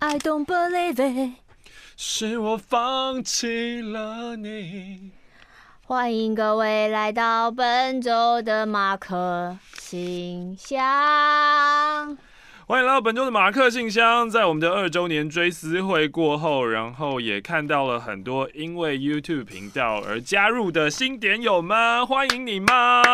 I don't believe it， 是我放弃了你。 欢迎各位来到本周的马克信箱。 欢迎来到本周的马克信箱。在我们的2周年追思会过后，然后也看到了很多因为 YouTube 频道而加入的新点友们，欢迎你们！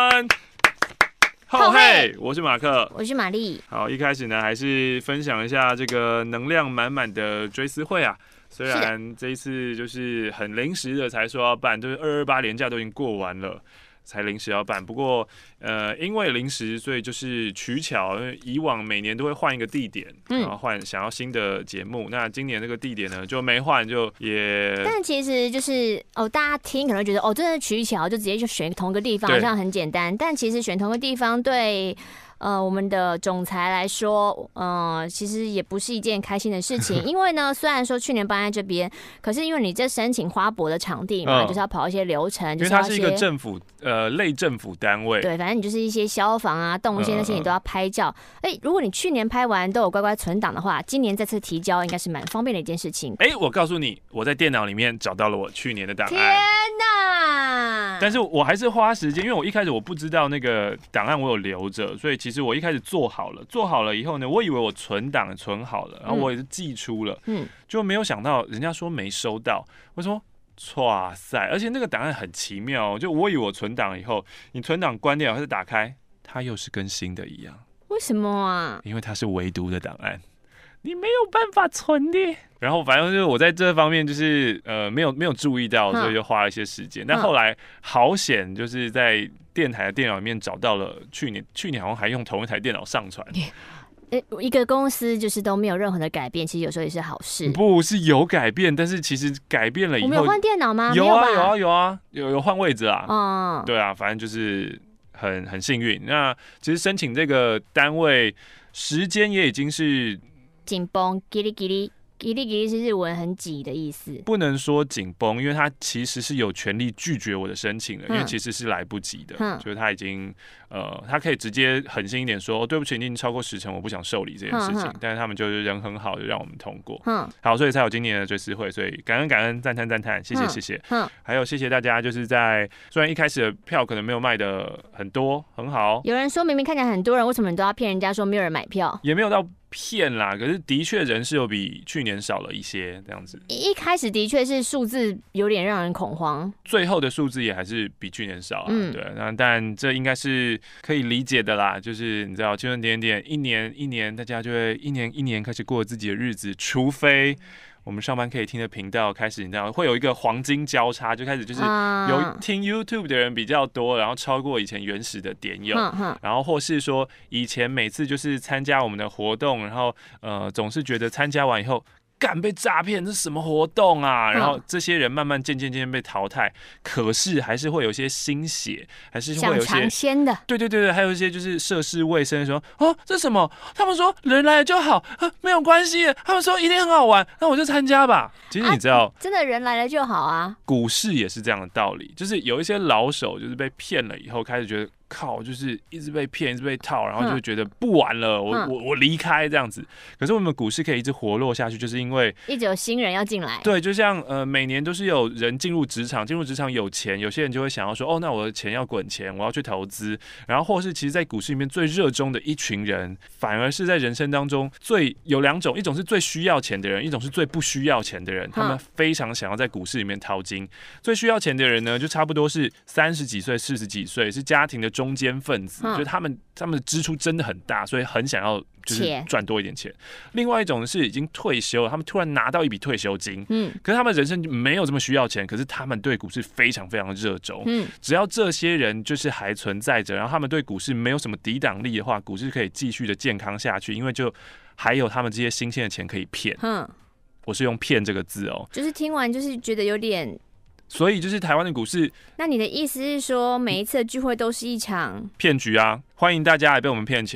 后嘿，我是马克， 我是玛丽。 好，一开始呢，还是分享一下这个能量满满的追思会啊。虽然这一次就是很临时的才说要办，就是228连假都已经过完了，才临时要办。不过因为临时，所以就是取巧，因为以往每年都会换一个地点，然后想要新的节目。那今年这个地点呢就没换，就也。 但其实就是大家听可能会觉得真的取巧，就直接就选同一个地方，好像很简单。但其实选同一个地方对。我们的总裁来说，其实也不是一件开心的事情，因为呢，虽然说去年搬在这边，可是因为你这申请花博的场地嘛，就是要跑一些流程， 因为它是一个政府类政府单位， 对，反正你就是一些消防啊、动线那些你都要拍照。如果你去年拍完都有乖乖存档的话，今年再次提交应该是蛮方便的一件事情。 我告诉你，我在电脑里面找到了我去年的档案。 天哪！ 但是我还是花时间，因为我一开始我不知道那个档案我有留着，所以其实我一开始做好了以后呢，我以为我存档存好了，然后我也是寄出了，就没有想到人家说没收到，我说哇塞，而且那个档案很奇妙，就我以为我存档以后，你存档关掉还是打开，它又是跟新的一样。 为什么啊？ 因为它是唯独的档案。你没有办法存的，然后反正就是我在这方面就是没有注意到，所以就花了一些时间。但后来好险，就是在电台的电脑里面找到了去年好像还用同一台电脑上传。 一个公司就是都没有任何的改变，其实有时候也是好事。 不是有改变，但是其实改变了以后， 我们有换电脑吗？ 有换位置啊。对啊，反正就是很幸运。那其实申请这个单位时间也已经是。 紧绷，叽里叽里，叽里叽里是日文很挤的意思。 不能说紧绷，因为他其实是有权利拒绝我的申请的，因为其实是来不及的。就是他已经他可以直接狠心一点说，对不起，你已经超过10成，我不想受理这件事情。但是他们就是人很好，就让我们通过。好，所以才有今年的追思会，所以感恩，赞叹，谢谢。还有谢谢大家，就是在虽然一开始的票可能没有卖的很多，很好。 有人说明明看起来很多人，为什么你都要骗人家说没有人买票？ 也没有到。骗啦，可是的确人是有比去年少了一些这样子。 一开始的确是数字有点让人恐慌， 最后的数字也还是比去年少啊。对，那但这应该是可以理解的啦。就是你知道，圈圈点一年，大家就会一年开始过自己的日子，除非。我们上班可以听的频道开始，你知道会有一个黄金交叉，就开始就是有听 YouTube 的人比较多，然后超过以前原始的点友，然后或是说以前每次就是参加我们的活动，然后总是觉得参加完以后。干被诈骗，这是什么活动啊？然后这些人慢慢渐渐被淘汰，可是还是会有一些新血，还是会有一些想尝鲜的， 对，还有一些就是涉世未深的说，这什么？他们说人来了就好，没有关系，他们说一定很好玩，那我就参加吧。其实你知道， 真的人来了就好啊。 股市也是这样的道理，就是有一些老手就是被骗了以后，开始觉得。靠，就是一直被骗，一直被套，然后就觉得不玩了，我离开这样子。可是我们股市可以一直活络下去，就是因为一直有新人要进来。 对，就像每年都是有人进入职场有钱，有些人就会想要说，那我的钱要滚钱，我要去投资。然后或是其实，在股市里面最热衷的一群人，反而是在人生当中有2种，一种是最需要钱的人，一种是最不需要钱的人。他们非常想要在股市里面淘金。最需要钱的人呢，就差不多是30几岁、40几岁，是家庭的中间分子，就是他们的支出真的很大，所以很想要就是赚多一点钱。另外一种是已经退休了，他们突然拿到一笔退休金，可是他们人生没有这么需要钱，可是他们对股市非常非常的热衷。只要这些人就是还存在着，然后他们对股市没有什么抵挡力的话，股市可以继续的健康下去，因为就还有他们这些新鲜的钱可以骗。我是用骗这个字哦， 就是听完就是觉得有点。 所以就是台湾的股市， 那你的意思是说，每一次的聚会都是一场骗局啊？欢迎大家来被我们骗钱。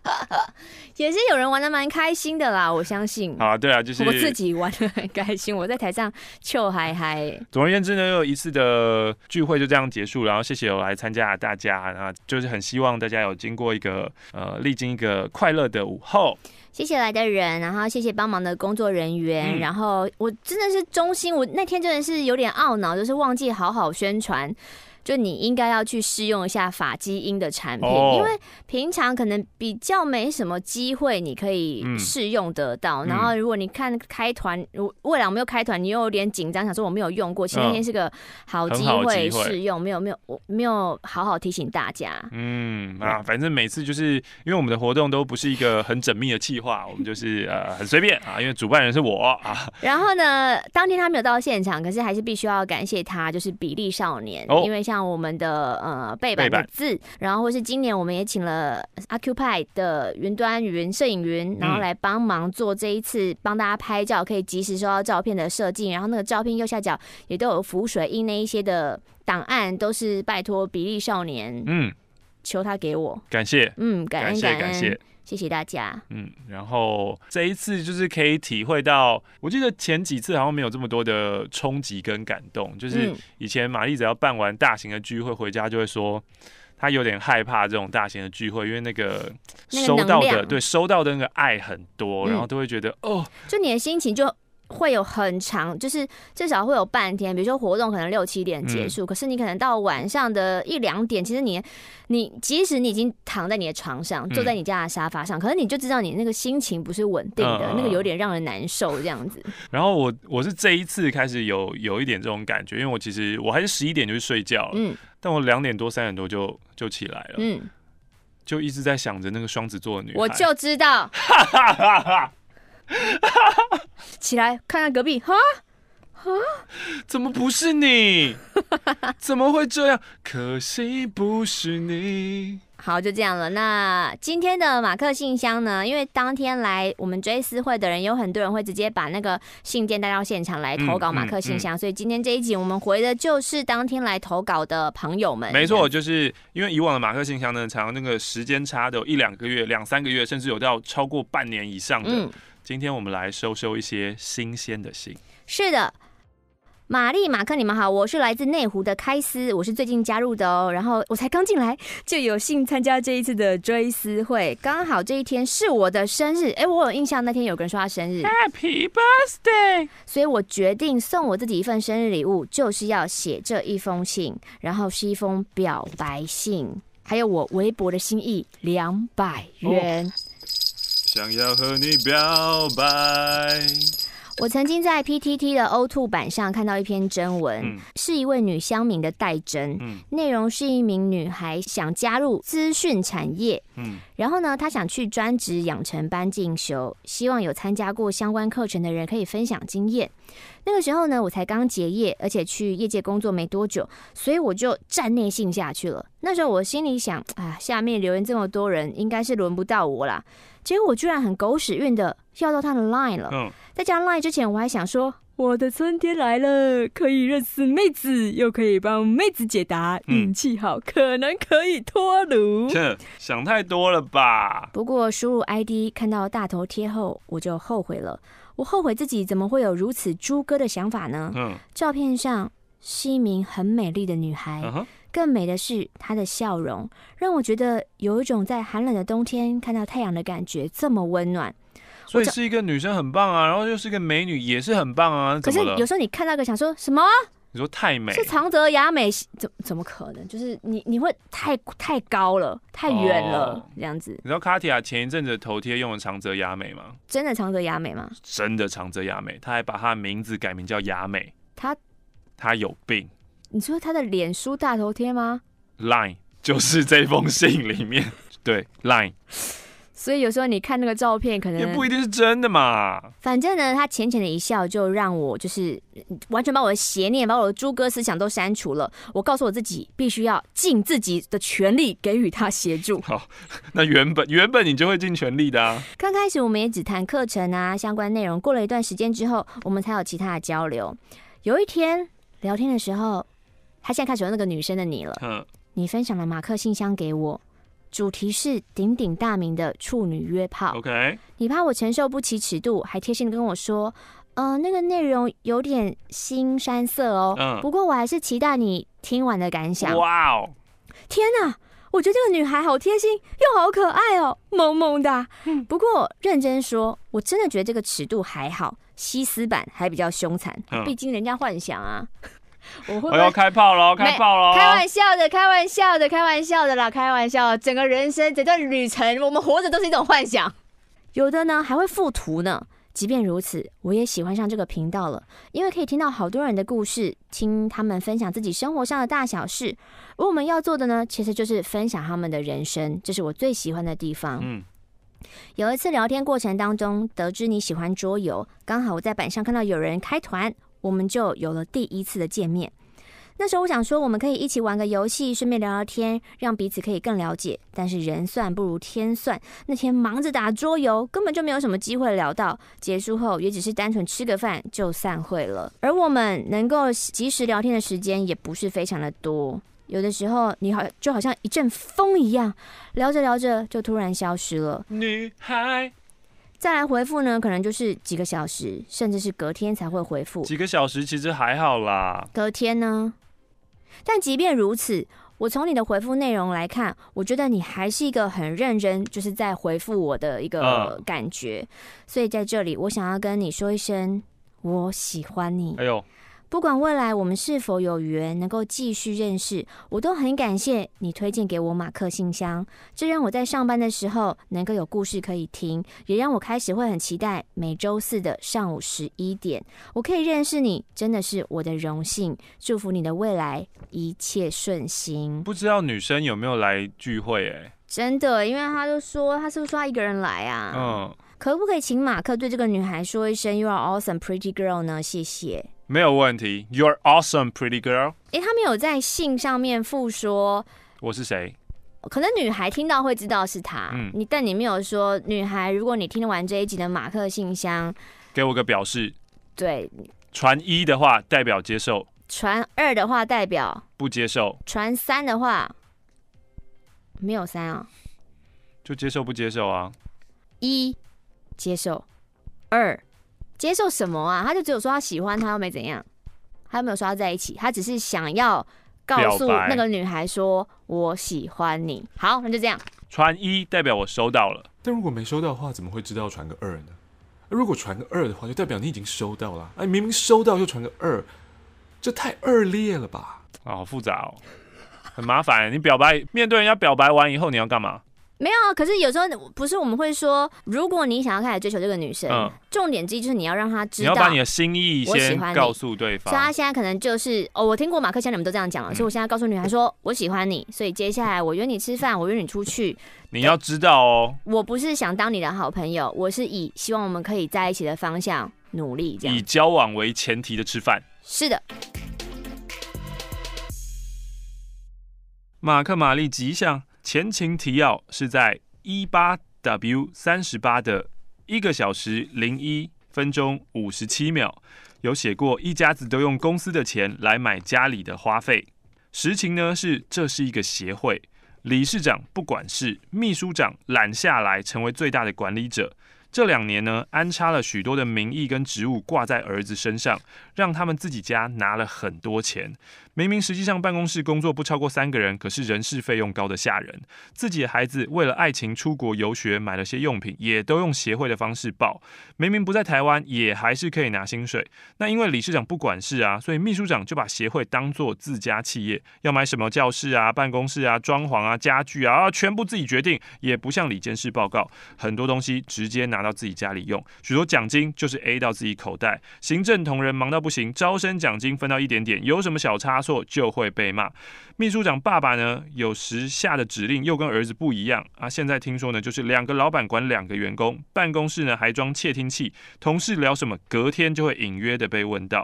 也是有人玩得蛮开心的啦，我相信。 啊，对啊，就是我自己玩得很开心，我在台上笑嗨嗨。 总而言之呢，又一次的聚会就这样结束，然后谢谢我来参加的大家，然后就是很希望大家有经过一个历经一个快乐的午后。 谢谢来的人，然后谢谢帮忙的工作人员，然后我真的是衷心，我那天真的是有点懊恼，就是忘记好好宣传。就你应该要去试用一下法基因的产品，因为平常可能比较没什么机会你可以试用得到。然后如果你看开团，未来我没有开团，你又有点紧张，想说我没有用过，其实那天是个好机会试用，没有好好提醒大家。 反正每次就是因为我们的活动都不是一个很缜密的企划，我们就是很随便啊，因为主办人是我啊。 然后呢，当天他没有到现场，可是还是必须要感谢他，就是比利少年，因为像我们的背板的字，然后或是今年我们也请了 Occupy 的云端云摄影云，然后来帮忙做这一次帮大家拍照可以及时收到照片的设计，然后那个照片右下角也都有浮水印那一些的档案，都是拜托比利少年求他给我， 感谢， 感恩。谢谢大家。 然后这一次就是可以体会到，我记得前几次好像没有这么多的冲击跟感动。就是以前玛丽只要办完大型的聚会回家，就会说她有点害怕这种大型的聚会，因为那个收到的那个爱很多，然后都会觉得就你的心情就会有很长，就是至少会有半天。比如说活动可能6、7点结束，可是你可能到晚上的1、2点，其实你即使你已经躺在你的床上，坐在你家的沙发上，可是你就知道你那个心情不是稳定的，那个有点让人难受这样子。 然后我是这一次开始有一点这种感觉，因为我其实我还是11点就去睡觉了，但我2点多3点多就起来了，就一直在想着那个双子座的女孩， 我就知道。起来看看隔壁， 怎么不是你？怎么会这样？可惜不是你。 好，就这样了。那今天的马克信箱呢？因为当天来我们追思会的人，有很多人会直接把那个信件带到现场来投稿马克信箱，所以今天这一集我们回的就是当天来投稿的朋友们。 没错，就是因为以往的马克信箱呢，常常那个时间差都有1、2个月、2、3个月，甚至有到超过半年以上的。今天我们来收一些新鲜的信。 是的。玛丽、马克，你们好，我是来自内湖的开司，我是最近加入的哦。然后我才刚进来，就有幸参加这一次的追思会，刚好这一天是我的生日。我有印象那天有个人说他生日 ，Happy Birthday， 所以我决定送我自己一份生日礼物，就是要写这一封信，然后是一封表白信，还有我微薄的心意200元。 想要和你表白。 我曾经在 PTT 的 O2 版上看到一篇征文，是一位女乡民的代征，内容是一名女孩想加入资讯产业，然后呢，她想去专职养成班进修，希望有参加过相关课程的人可以分享经验。那个时候呢，我才刚结业，而且去业界工作没多久，所以我就站内信下去了。那时候我心里想，下面留言这么多人，应该是轮不到我啦。结果我居然很狗屎运的要到他的 Line 了。在加 Line 之前，我还想说，我的春天来了，可以认识妹子，又可以帮妹子解答，运气好，可能可以脱乳。 想太多了吧？ 不过输入 ID 看到大头贴后，我就后悔了。我后悔自己怎么会有如此猪哥的想法呢？照片上是一名很美丽的女孩，更美的是她的笑容，让我觉得有一种在寒冷的冬天看到太阳的感觉，这么温暖。 所以是一个女生很棒啊，然后又是一个美女也是很棒啊。 可是有时候你看到一个想说什么？ 你说太美是长泽雅美，怎么可能？就是你会太高了，太远了，这样子。 你知道卡提亚前一阵子的头贴用了长泽雅美吗？ 真的长泽雅美吗？ 真的长泽雅美，她还把她的名字改名叫雅美。她有病。 你说她的脸书大头贴吗 ？Line 就是这封信里面，对 Line。 所以有时候你看那个照片，可能也不一定是真的嘛。 反正呢，他浅浅的一笑，就让我就是完全把我的邪念、把我的猪哥思想都删除了。我告诉我自己，必须要尽自己的全力给予他协助。 好，那原本你就会尽全力的啊。 刚开始我们也只谈课程啊相关内容，过了一段时间之后，我们才有其他的交流。有一天聊天的时候，他现在开始有那个女生的你了。你分享了马克信箱给我。 主题是鼎鼎大名的处女约炮。 OK， 你怕我承受不起尺度，还贴心的跟我说，那个内容有点腥膻色哦。不过我还是期待你听完的感想。 哇哦！ 天哪！我觉得这个女孩好贴心又好可爱哦，萌萌的。不过认真说，我真的觉得这个尺度还好，西斯版还比较凶残，毕竟人家幻想啊。我会不会要开炮了？开炮了！ 开玩笑的，开玩笑的，开玩笑的啦，开玩笑。整个人生，整段旅程，我们活着都是一种幻想。有的呢还会附图呢。即便如此，我也喜欢上这个频道了，因为可以听到好多人的故事，听他们分享自己生活上的大小事。而我们要做的呢，其实就是分享他们的人生，这是我最喜欢的地方。有一次聊天过程当中，得知你喜欢桌游，刚好我在板上看到有人开团，我们就有了第一次的见面。那时候我想说，我们可以一起玩个游戏，顺便聊聊天，让彼此可以更了解。但是人算不如天算，那天忙着打桌游，根本就没有什么机会聊到。结束后也只是单纯吃个饭就散会了。而我们能够及时聊天的时间也不是非常的多，有的时候你就好像一阵风一样，聊着聊着就突然消失了。 女孩。 再来回复呢，可能就是几个小时，甚至是隔天才会回复。 几个小时其实还好啦。 隔天呢？但即便如此，我从你的回复内容来看，我觉得你还是一个很认真，就是在回复我的一个感觉。所以在这里，我想要跟你说一声，我喜欢你。 哎呦！ 不管未来我们是否有缘能够继续认识，我都很感谢你推荐给我马克信箱，这让我在上班的时候能够有故事可以听，也让我开始会很期待每周四的上午11点，我可以认识你，真的是我的荣幸。祝福你的未来一切顺心。 不知道女生有没有来聚会？ 真的，因为他就说他是不是说他一个人来啊？可不可以请马克对这个女孩说一声 You are awesome pretty girl 呢？谢谢。 没有问题 ，You're awesome, pretty girl。 他们有在信上面附说我是谁， 可能女孩听到会知道是他，但你没有说女孩，如果你听完这一集的马克信箱， 给我个表示。 对， 传1的话代表接受， 传2的话代表不接受， 传3的话没有3啊， 就接受不接受啊 ？1接受，2。接受什么啊？他就只有说他喜欢他，又没怎样，他又没有说他在一起，他只是想要告诉那个女孩说我喜欢你。好，那就这样。 传1代表我收到了， 但如果没收到的话，怎么会知道传个2呢？如果传个2的话，就代表你已经收到了。明明收到就传个2，这太恶劣了吧？ 好复杂哦，很麻烦。你表白，面对人家表白完以后，你要干嘛？ 没有啊，可是有时候不是我们会说，如果你想要开始追求这个女生，重点之一就是你要让她知道， 你要把你的心意先告诉对方。 所以她现在可能就是我听过马克箱你们都这样讲了，所以我现在告诉女孩说我喜欢你，所以接下来我约你吃饭，我约你出去， 你要知道哦， 我不是想当你的好朋友，我是以希望我们可以在一起的方向努力，这样以交往为前提的吃饭。 是的。 马克玛丽吉祥。前情提要是在 18W38 的1个小时01分钟57秒，有写过一家子都用公司的钱来买家里的花费。实情呢是这是一个协会，理事长不管事，秘书长揽下来成为最大的管理者。这2年呢，安插了许多的名义跟职务挂在儿子身上，让他们自己家拿了很多钱。明明实际上办公室工作不超过3个人，可是人事费用高得吓人。自己的孩子为了爱情出国游学，买了些用品，也都用协会的方式报。明明不在台湾，也还是可以拿薪水。那因为理事长不管事啊，所以秘书长就把协会当作自家企业，要买什么教室啊、办公室啊、装潢啊、家具啊，全部自己决定，也不向里监事报告。很多东西直接拿到自己家里用，许多奖金就是 A 到自己口袋。行政同仁忙到不行，招生奖金分到一点点，有什么小差错就会被骂。秘书长爸爸呢，有时下的指令又跟儿子不一样啊。现在听说呢，就是2个老板管2个员工，办公室呢还装窃听器，同事聊什么，隔天就会隐约的被问到。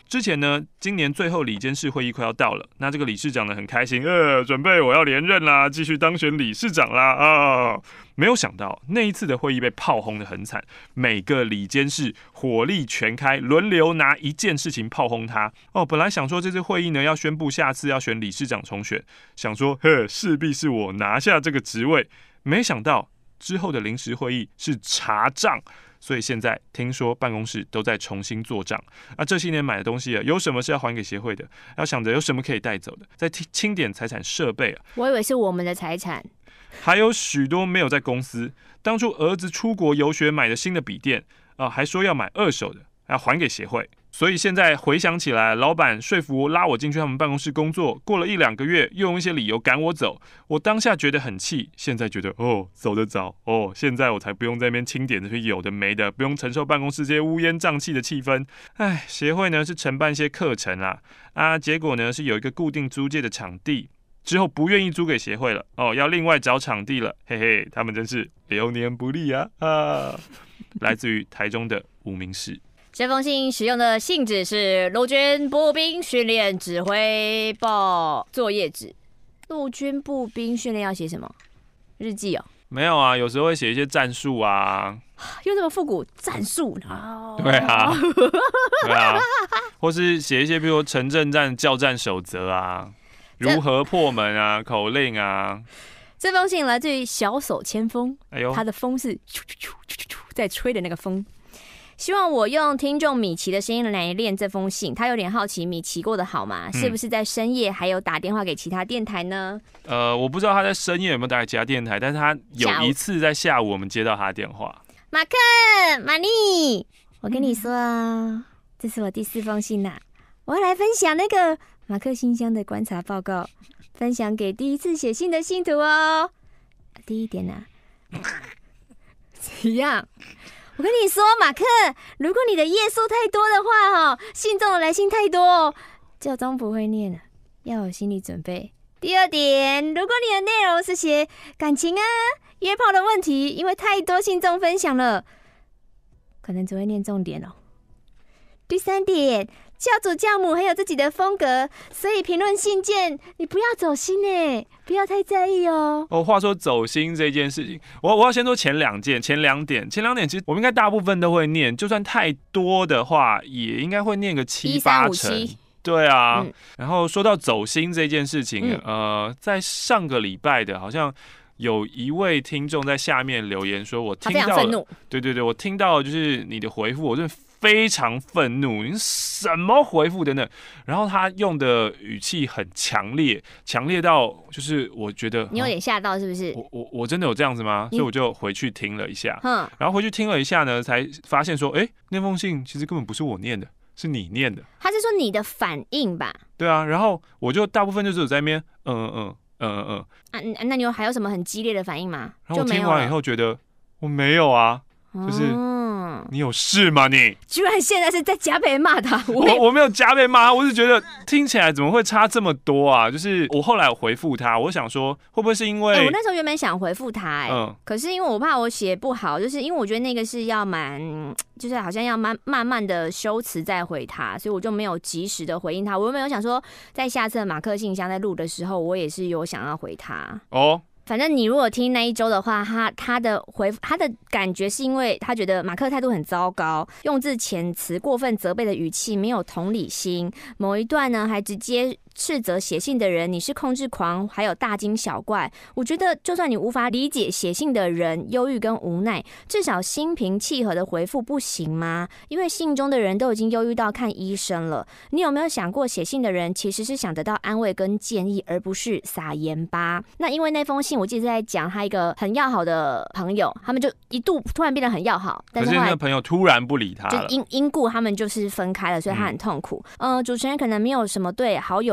之前呢，今年最后理监事会议快要到了，那这个理事长呢很开心，准备我要连任啦，继续当选理事长啦啊！没有想到那一次的会议被炮轰得很惨，每个理监事火力全开，轮流拿一件事情炮轰他。本来想说这次会议呢要宣布下次要选理事长重选，想说势必是我拿下这个职位，没想到之后的临时会议是查账。所以现在听说办公室都在重新做账，这些年买的东西有什么是要还给协会的？要想着有什么可以带走的，再清点财产设备我以为是我们的财产。 还有许多没有在公司，当初儿子出国游学买的新的笔电还说要买2手的，要还给协会。所以现在回想起来，老板说服我拉我进去他们办公室工作，过了1-2个月，又用一些理由赶我走。我当下觉得很气，现在觉得走得早现在我才不用在那边清点这些有的没的，不用承受办公室这些乌烟瘴气的气氛。协会呢是承办一些课程啦，结果呢是有一个固定租借的场地，之后不愿意租给协会了要另外找场地了，嘿嘿，他们真是流年不利啊！来自于台中的无名氏。 这封信使用的信纸是陆军步兵训练指挥报作业纸。陆军步兵训练要写什么？日记没有啊，有时候会写一些战术啊。 又这么复古，战术对啊，对啊，或是写一些比如说城镇战教战守则啊，如何破门啊，口令啊。 这封信来自于小手千锋，他的风是在吹的那个风。希望我用听众米奇的声音来念这封信。他有点好奇米奇过得好吗？是不是在深夜还有打电话给其他电台呢？ 我不知道他在深夜有没有打给其他电台，但是他有一次在下午我们接到他的电话。 马克、玛丽，我跟你说这是我第4封信啦，我要来分享那个马克信箱的观察报告，分享给第一次写信的信徒哦。第一点怎样？我跟你说，马克，如果你的页数太多的话信中的来信太多教宗不会念了，要有心理准备。第2点，如果你的内容是写感情约炮的问题，因为太多信众分享了，可能只会念重点第3点，教主教母很有自己的风格，所以评论信件你不要走心不要太在意话说走心这件事情，我要先说前2点，前2点其实我们应该大部分都会念，就算太多的话，也应该会念个7-8成。对啊，然后说到走心这件事情，在上个礼拜的，好像有一位听众在下面留言说，我听到了，他非常愤怒。对，我听到就是你的回复，我真的非常愤怒，你什么回复等等。然后他用的语气很强烈到就是我觉得你有点吓到是不是？ 我真的有这样子吗？所以我就回去听了一下，然后回去听了一下呢，才发现说，那封信其实根本不是我念的。是你念的， 他是说你的反应吧？ 对啊，然后我就大部分就是在那边那你还有什么很激烈的反应吗？ 然后我听完以后觉得我没有啊，就是你有事吗？你居然现在是在加倍骂他？ 我没有加倍骂他，我是觉得听起来怎么会差这么多啊？就是我后来有回复他，我想说会不会是因为我那时候原本想回复他可是因为我怕我写不好，就是因为我觉得那个是要就是好像要慢慢的修辞再回他，所以我就没有及时的回应他。我原本有想说，在下次的马克信箱在录的时候，我也是有想要回他反正你如果听那一周的话，他的感觉是因为他觉得马克态度很糟糕，用字遣词过分责备的语气，没有同理心。某一段呢，还直接斥责写信的人你是控制狂，还有大惊小怪。我觉得就算你无法理解写信的人忧郁跟无奈，至少心平气和的回复不行吗？因为信中的人都已经忧郁到看医生了。你有没有想过，写信的人其实是想得到安慰跟建议，而不是撒盐巴？那因为那封信我记得是在讲他一个很要好的朋友，他们就一度突然变得很要好，但是后来那个朋友突然不理他了， 就因故他们就是分开了，所以他很痛苦。主持人可能没有什么对好友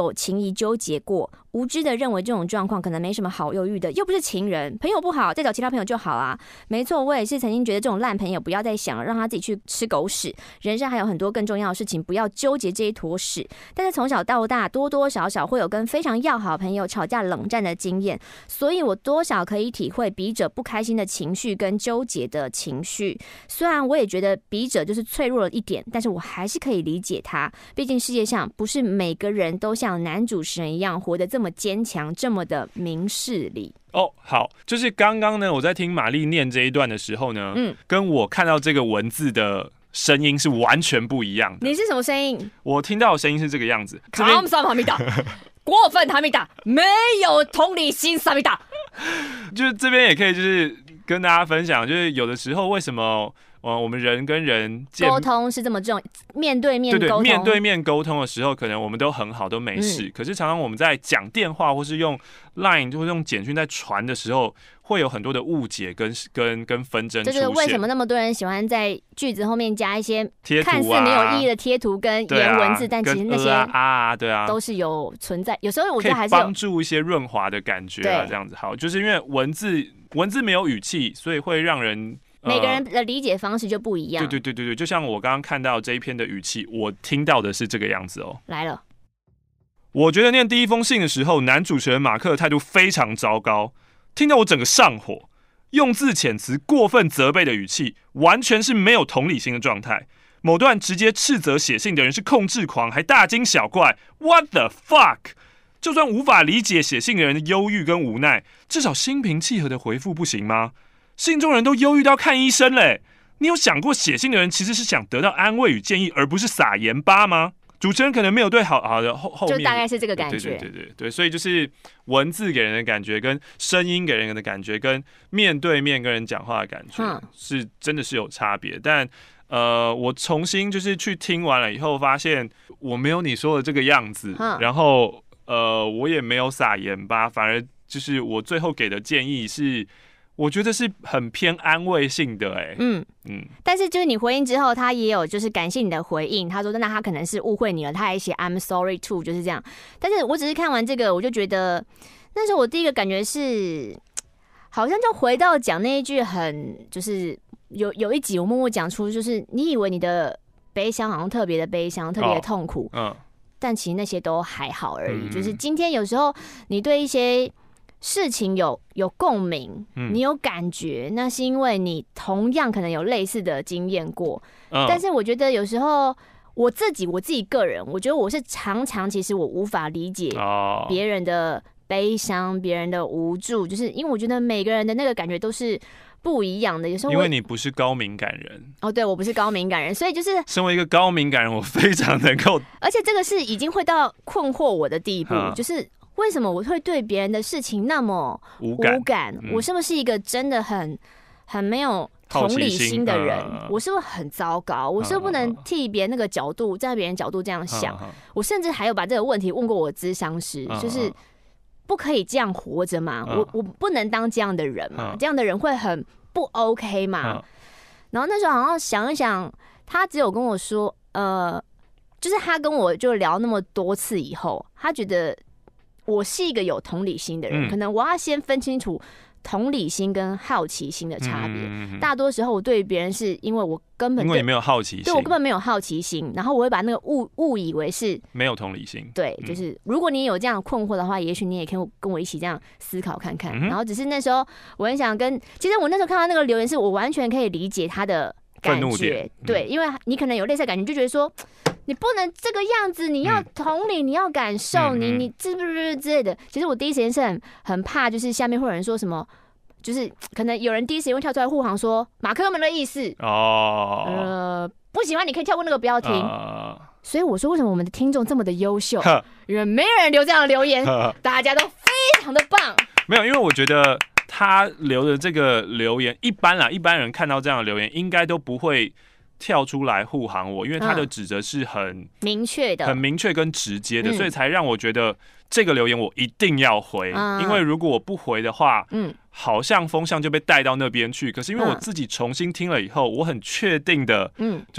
有情谊纠结过，无知的认为这种状况可能没什么好忧郁的，又不是情人，朋友不好再找其他朋友就好啊。没错，我也是曾经觉得这种烂朋友不要再想了，让他自己去吃狗屎，人生还有很多更重要的事情，不要纠结这一坨屎。但是从小到大多多少少会有跟非常要好的朋友吵架冷战的经验，所以我多少可以体会笔者不开心的情绪跟纠结的情绪。虽然我也觉得笔者就是脆弱了一点，但是我还是可以理解他，毕竟世界上不是每个人都像男主持人一样活得这么坚强，这么的明事理。 好，就是刚刚呢，我在听玛丽念这一段的时候呢，跟我看到这个文字的声音是完全不一样的。 你是什么声音？ 我听到的声音是这个样子。 卡姆萨哈密达，过分哈密达，没有同理心哈密达。 就是这边也可以就是跟大家分享，就是有的时候为什么我们人跟人沟通是这么重，面对面沟通， 面对面沟通的时候，可能我们都很好，都没事。可是常常我们在讲电话或是用 Line 或是用简讯在传的时候，会有很多的误解跟纷争出现。 就是为什么那么多人喜欢在句子后面加一些贴图看似没有意义的贴图跟颜文字，但其实那些对啊都是有存在。有时候我觉得还是可以帮助一些润滑的感觉啊，这样子好，就是因为文字没有语气，所以会让人。 每个人的理解方式就不一样。 对，就像我刚刚看到这一篇的语气，我听到的是这个样子哦。 来了， 我觉得念第一封信的时候，男主持人马克的态度非常糟糕，听到我整个上火，用字遣词过分责备的语气，完全是没有同理心的状态。某段直接斥责写信的人是控制狂，还大惊小怪 ，What the fuck！ 就算无法理解写信的人的忧郁跟无奈，至少心平气和的回复不行吗？信中人都忧郁到看医生嘞，你有想过写信的人其实是想得到安慰与建议，而不是撒盐巴吗？主持人可能没有对好的后面就大概是这个感觉， 对，所以就是文字给人的感觉，跟声音给人的感觉，跟面对面跟人讲话的感觉，是真的是有差别。但我重新就是去听完了以后，发现我没有你说的这个样子，然后我也没有撒盐巴，反而就是我最后给的建议是。我觉得是很偏安慰性的但是就是你回应之后，他也有就是感谢你的回应，他说那他可能是误会你了，他还写 I'm sorry too， 就是这样。但是我只是看完这个，我就觉得那时候我第一个感觉是，好像就回到讲那一句很就是有一集我默默讲出，就是你以为你的悲伤好像特别的悲伤，特别的痛苦，但其实那些都还好而已。就是今天有时候你对一些事情有共鸣，你有感觉，那是因为你同样可能有类似的经验过。但是我觉得有时候我自己个人，我觉得我是常常其实我无法理解别人的悲伤，别人的无助，就是因为我觉得每个人的那个感觉都是不一样的。有时候因为你不是高敏感人对，我不是高敏感人，所以就是身为一个高敏感人，我非常能够， 而且这个是已经会到困惑我的地步，就是为什么我会对别人的事情那么无感？我是不是一个真的很没有同理心的人？我是不是很糟糕？我是不是不能替别人那个角度，站在别人角度这样想？我甚至还有把这个问题问过我的咨商师，就是不可以这样活着嘛？我不能当这样的人嘛？这样的人会很不 OK 嘛？然后那时候好像想一想，他只有跟我说，就是他跟我就聊那么多次以后，他觉得我是一个有同理心的人，可能我要先分清楚同理心跟好奇心的差别。大多时候我对别人是因为我根本因为你没有好奇心， 对我根本没有好奇心，然后我会把那个误以为是没有同理心。 对，就是如果你有这样的困惑的话，也许你也可以跟我一起这样思考看看。然后只是那时候我很想其实我那时候看到那个留言，是我完全可以理解他的感觉。对，因为你可能有类似的感觉，就觉得说。你不能这个样子，你要同理，你要感受，你是不是之类的？其实我第一时间是很怕，就是下面会有人说什么，就是可能有人第一时间会跳出来护航说马克们的意思不喜欢你可以跳过那个不要听。所以我说为什么我们的听众这么的优秀？因为没有人留这样的留言，大家都非常的棒。 没有，因为我觉得他留的这个留言，一般人看到这样的留言，应该都不会。跳出来护航我，因为他的指责是很明确的、 很明确跟直接的，所以才让我觉得这个留言我一定要回，因为如果我不回的话，好像风向就被带到那边去。可是因为我自己重新听了以后，我很确定的，就是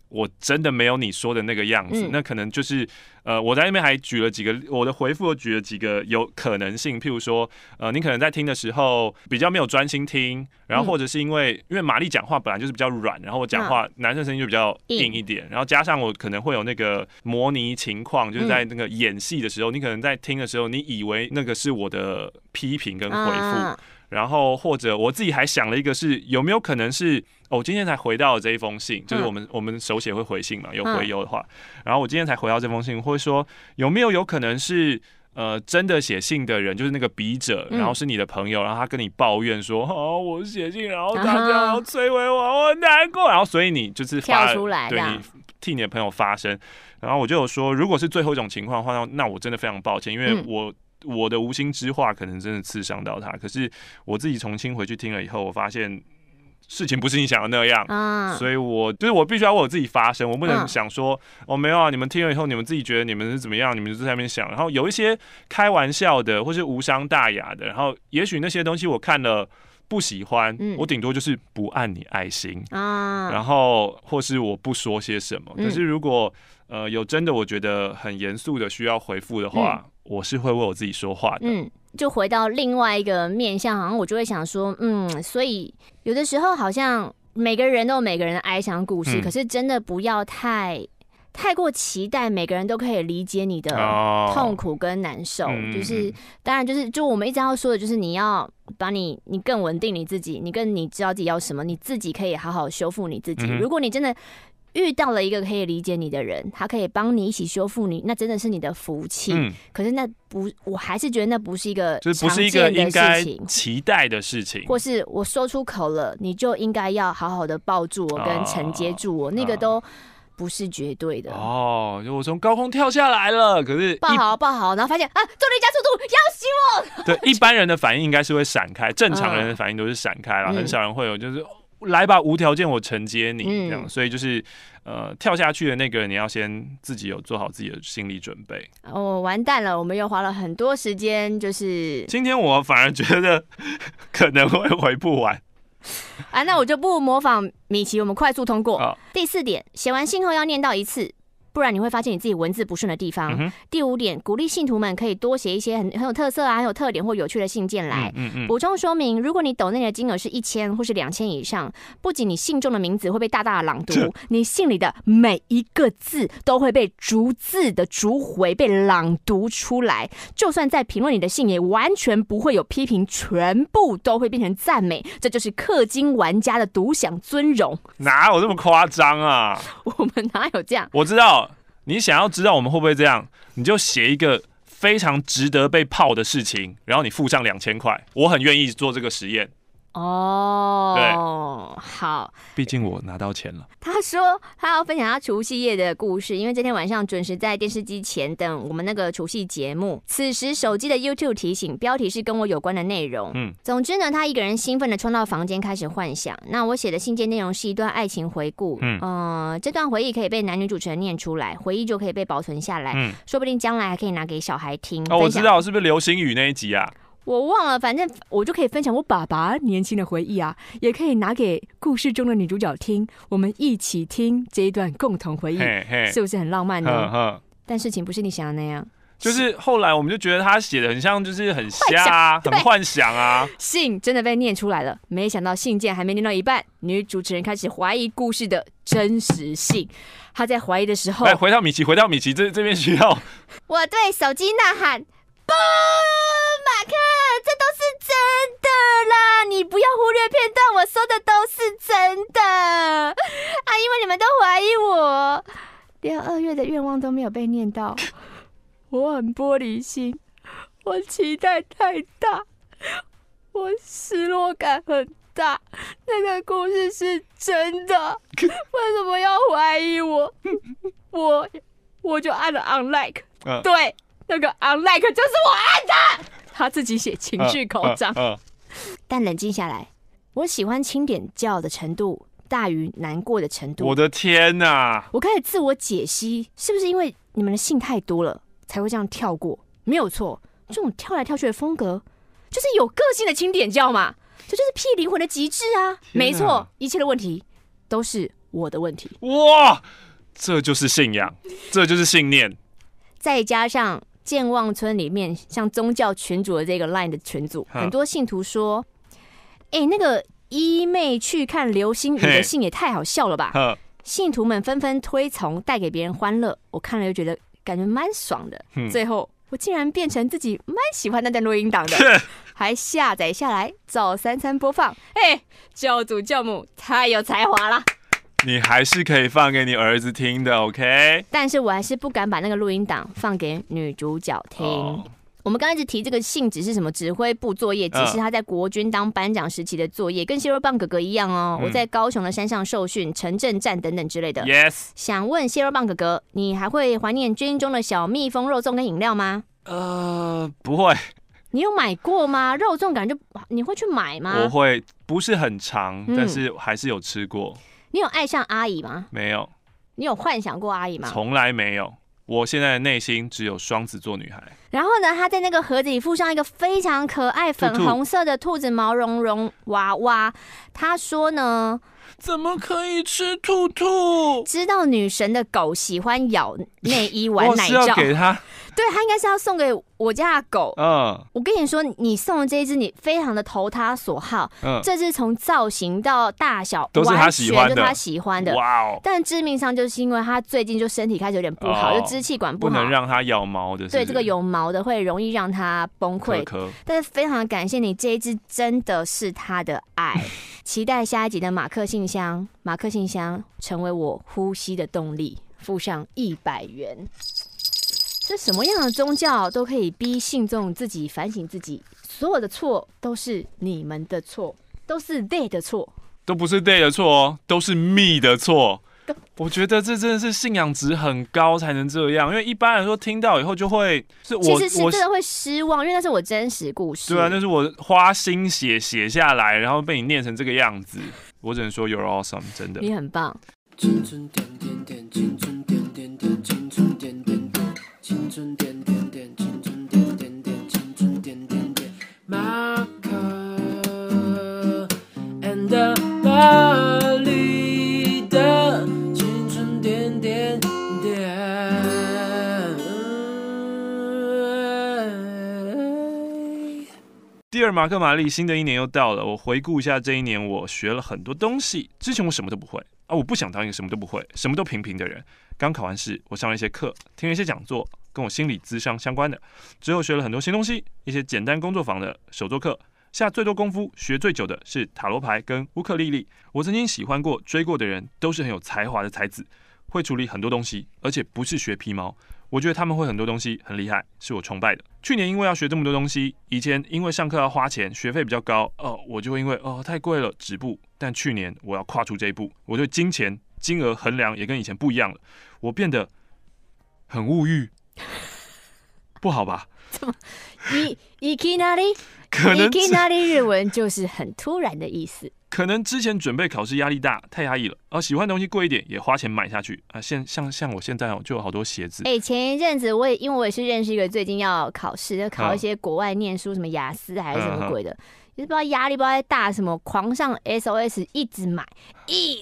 我真的没有你说的那个样子，那可能就是我在那边还举了几个我的回复，举了几个有可能性，譬如说你可能在听的时候比较没有专心听，然后或者是因为玛丽讲话本来就是比较软，然后我讲话男生声音就比较硬一点，然后加上我可能会有那个模拟情况，就是在那个演戏的时候，你可能在听的时候，你以为那个是我的批评跟回复。然后或者我自己还想了一个是有没有可能是我今天才回到这一封信，就是我们手写会回信嘛，有回邮的话，然后我今天才回到这封信，或者说有没有可能是真的写信的人就是那个笔者，然后是你的朋友，然后他跟你抱怨说我写信，然后他这样摧毁我，我很难过，然后所以你就是跳出来， 对，你替你的朋友发声，然后我就有说，如果是最后一种情况的话，那我真的非常抱歉，因为我的无心之话可能真的刺伤到他，可是我自己重新回去听了以后，我发现事情不是你想的那样，所以我必须要为我自己发声，我不能想说没有啊，你们听了以后，你们自己觉得你们是怎么样，你们就在那边想，然后有一些开玩笑的或是无伤大雅的，然后也许那些东西我看了不喜欢，我顶多就是不按你爱心然后或是我不说些什么，可是如果有真的我觉得很严肃的需要回复的话，我是会为我自己说话的。 就回到另外一个面向，好像我就会想说，所以有的时候好像每个人都有每个人的哀伤故事，可是真的不要太过期待每个人都可以理解你的痛苦跟难受，就是当然就我们一直要说的，就是你要把你更稳定你自己，你知道自己要什么，你自己可以好好修复你自己。如果你真的遇到了一个可以理解你的人，他可以帮你一起修复你，那真的是你的福气。可是我还是觉得那不是一个就是不是一个应该期待的事情， 或是我说出口了，你就应该要好好的抱住我跟承接住我，那个都不是绝对的。 就我从高空跳下来了，可是抱好，然后发现重力加速度要死我。 对，一般人的反应应该是会闪开，正常人的反应都是闪开啦，很少人会有就是。来吧，无条件我承接你，这样，所以就是跳下去的那个人，你要先自己有做好自己的心理准备。 完蛋了，我们又花了很多时间，就是今天我反而觉得可能会回不完。 那我就不模仿米奇，我们快速通过。第4点，写完信后要念到1次。不然你会发现你自己文字不顺的地方。第5点，鼓励信徒们可以多写一些很有特色很有特点或有趣的信件来。补充说明，如果你抖内的金额是1000或是2000以上，不仅你信中的名字会被大大的朗读，你信里的每一个字都会被逐字的逐回被朗读出来。就算在评论你的信，也完全不会有批评，全部都会变成赞美。这就是氪金玩家的独享尊荣。 哪有这么夸张啊？ 我们哪有这样？ 我知道。你想要知道我们会不会这样，你就写一个非常值得被泡的事情，然后你付上2000块，我很愿意做这个实验。 对，好， 毕竟我拿到钱了。 他说他要分享他除夕夜的故事，因为这天晚上准时在电视机前等我们那个除夕节目。此时手机的 YouTube 提醒，标题是跟我有关的内容。总之呢，他一个人兴奋的冲到房间开始幻想。那我写的信件内容是一段爱情回顾。这段回忆可以被男女主持人念出来，回忆就可以被保存下来。说不定将来还可以拿给小孩听。 我知道是不是流星雨那一集啊？ 我忘了，反正我就可以分享我爸爸年轻的回忆啊，也可以拿给故事中的女主角听，我们一起听这一段共同回忆，是不是很浪漫呢？但事情不是你想的那样。 就是后来我们就觉得他写的很像，就是很瞎，很幻想啊。 信真的被念出来了，没想到信件还没念到一半，女主持人开始怀疑故事的真实性。她在怀疑的时候， 来回到米奇，这边需要我对手机呐喊。不，马克，这都是真的啦！你不要忽略片段，我说的都是真的因为你们都怀疑我，连2月的愿望都没有被念到。我很玻璃心，我期待太大，我失落感很大。那个故事是真的，为什么要怀疑我？我就按了 unlike，对。那个 unlike 就是我按的，他自己写情绪口章。但冷静下来，我喜欢轻点叫的程度大于难过的程度。 我的天哪！ 我开始自我解析，是不是因为你们的信太多了才会这样跳过？没有错，这种跳来跳去的风格就是有个性的轻点叫嘛，这就是屁灵魂的极致啊！没错，一切的问题都是我的问题。 哇，这就是信仰，这就是信念。 再加上健忘村里面像宗教群组的这个 LINE 的群组，很多信徒说：“那个一妹去看流星雨的信也太好笑了吧！”信徒们纷纷推崇，带给别人欢乐。我看了就觉得感觉蛮爽的。最后我竟然变成自己蛮喜欢那段录音档的，还下载下来照三餐播放。教主教母太有才华了。 你还是可以放给你儿子听的 ，OK？ 但是我还是不敢把那个录音档放给女主角听。我们刚刚一直提这个信纸是什么指挥部作业，只是他在国军当班长时期的作业，跟谢若棒哥哥一样哦。我在高雄的山上受训，城镇战等等之类的。 Yes。 想问谢若棒哥哥，你还会怀念军中的小蜜蜂肉粽跟饮料吗？ 不会。 你有买过吗？肉粽感觉你会去买吗？ 我会，不是很长，但是还是有吃过。 你有爱上阿姨吗？ 没有。 你有幻想过阿姨吗？ 从来没有。我现在的内心只有双子座女孩。 然后呢，她在那个盒子里附上一个非常可爱粉红色的兔子毛茸茸娃娃。她说呢， 怎么可以吃兔兔？ 知道女神的狗喜欢咬内衣玩奶罩， 我是要给她。 对，他应该是要送给我家的狗。我跟你说，你送的这一只，你非常的投他所好。这只从造型到大小都是他喜欢的， 完全就是他喜欢的。 哇哦！ 但致命伤就是因为他最近就身体开始有点不好，就支气管不好， 不能让他咬毛的。 对，这个有毛的会容易让他崩溃。但是非常的感谢你，这一只真的是他的爱。期待下一集的马克信箱，马克信箱成为我呼吸的动力，附上100元。这什么样的宗教都可以逼信众自己反省自己，所有的错都是你们的错，都是 they 的错， 都不是 they 的错哦，都是 me 的错。我觉得这真的是信仰值很高才能这样，因为一般来说听到以后就会其实是真的会失望，因为那是我真实故事。 对啊，那是我花心写下来，然后被你念成这个样子，我只能说 you're awesome， 真的。 你很棒。 青春点点点，青春点点点，青春点点点，青春点点点，青春点点点，青春点点点。马克 and 巴黎的青春点点点。 第二马克玛丽，新的一年又到了。我回顾一下这一年，我学了很多东西。之前我什么都不会啊，我不想当一个什么都不会、什么都平平的人。刚考完试，我上了一些课，听了一些讲座，跟我心理咨商相关的。之后学了很多新东西，一些简单工作坊的手作课。下最多功夫、学最久的是塔罗牌跟乌克丽丽。我曾经喜欢过、追过的人，都是很有才华的才子，会处理很多东西，而且不是学皮毛。我觉得他们会很多东西很厉害，是我崇拜的。去年因为要学这么多东西，以前因为上课要花钱，学费比较高，我就会因为太贵了止步。但去年我要跨出这一步，我对金钱金额衡量也跟以前不一样了，我变得很物欲，不好吧？ 怎么いきなり？ 可能いきなり日文就是很突然的意思。 可能之前准备考试压力大，太压抑了，喜欢的东西贵一点也花钱买下去啊。像我现在就有好多鞋子。 前一阵子因为我也是认识一个最近要考试，要考一些国外念书，什么雅思还是什么鬼的，就是不知道压力不知道在大什么，狂上 SOS， 一直买，一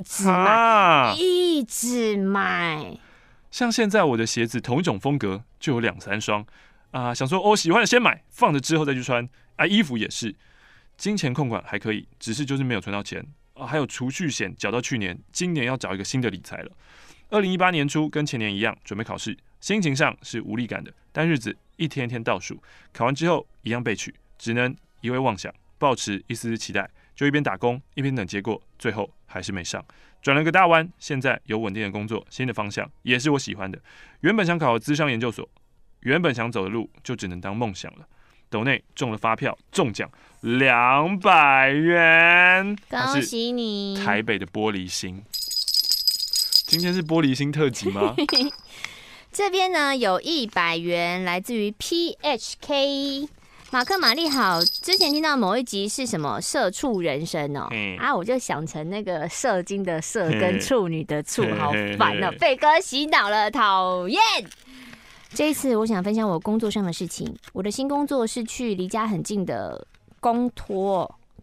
直买。 像现在我的鞋子同一种风格就有2-3双啊，想说喜欢的先买，放着之后再去穿啊。衣服也是。金钱控管还可以，只是就是没有存到钱还有储蓄险缴到去年，今年要找一个新的理财了。2018年初跟前年一样准备考试，心情上是无力感的，但日子一天天倒数，考完之后一样被取，只能一味妄想，抱持一丝丝期待，就一边打工一边等结果，最后还是没上，转了个大弯，现在有稳定的工作，新的方向也是我喜欢的。原本想考咨商研究所，原本想走的路就只能当梦想了。斗内中了发票，中奖200元， 恭喜你！ 台北的玻璃心，今天是玻璃心特辑吗？ 这边呢有100元，来自于 PHK。马克玛丽好，之前听到某一集是什么社畜人生我就想成那个社经的社跟处女的处，好烦哦，被哥洗脑了，讨厌。这一次我想分享我工作上的事情。我的新工作是去离家很近的公托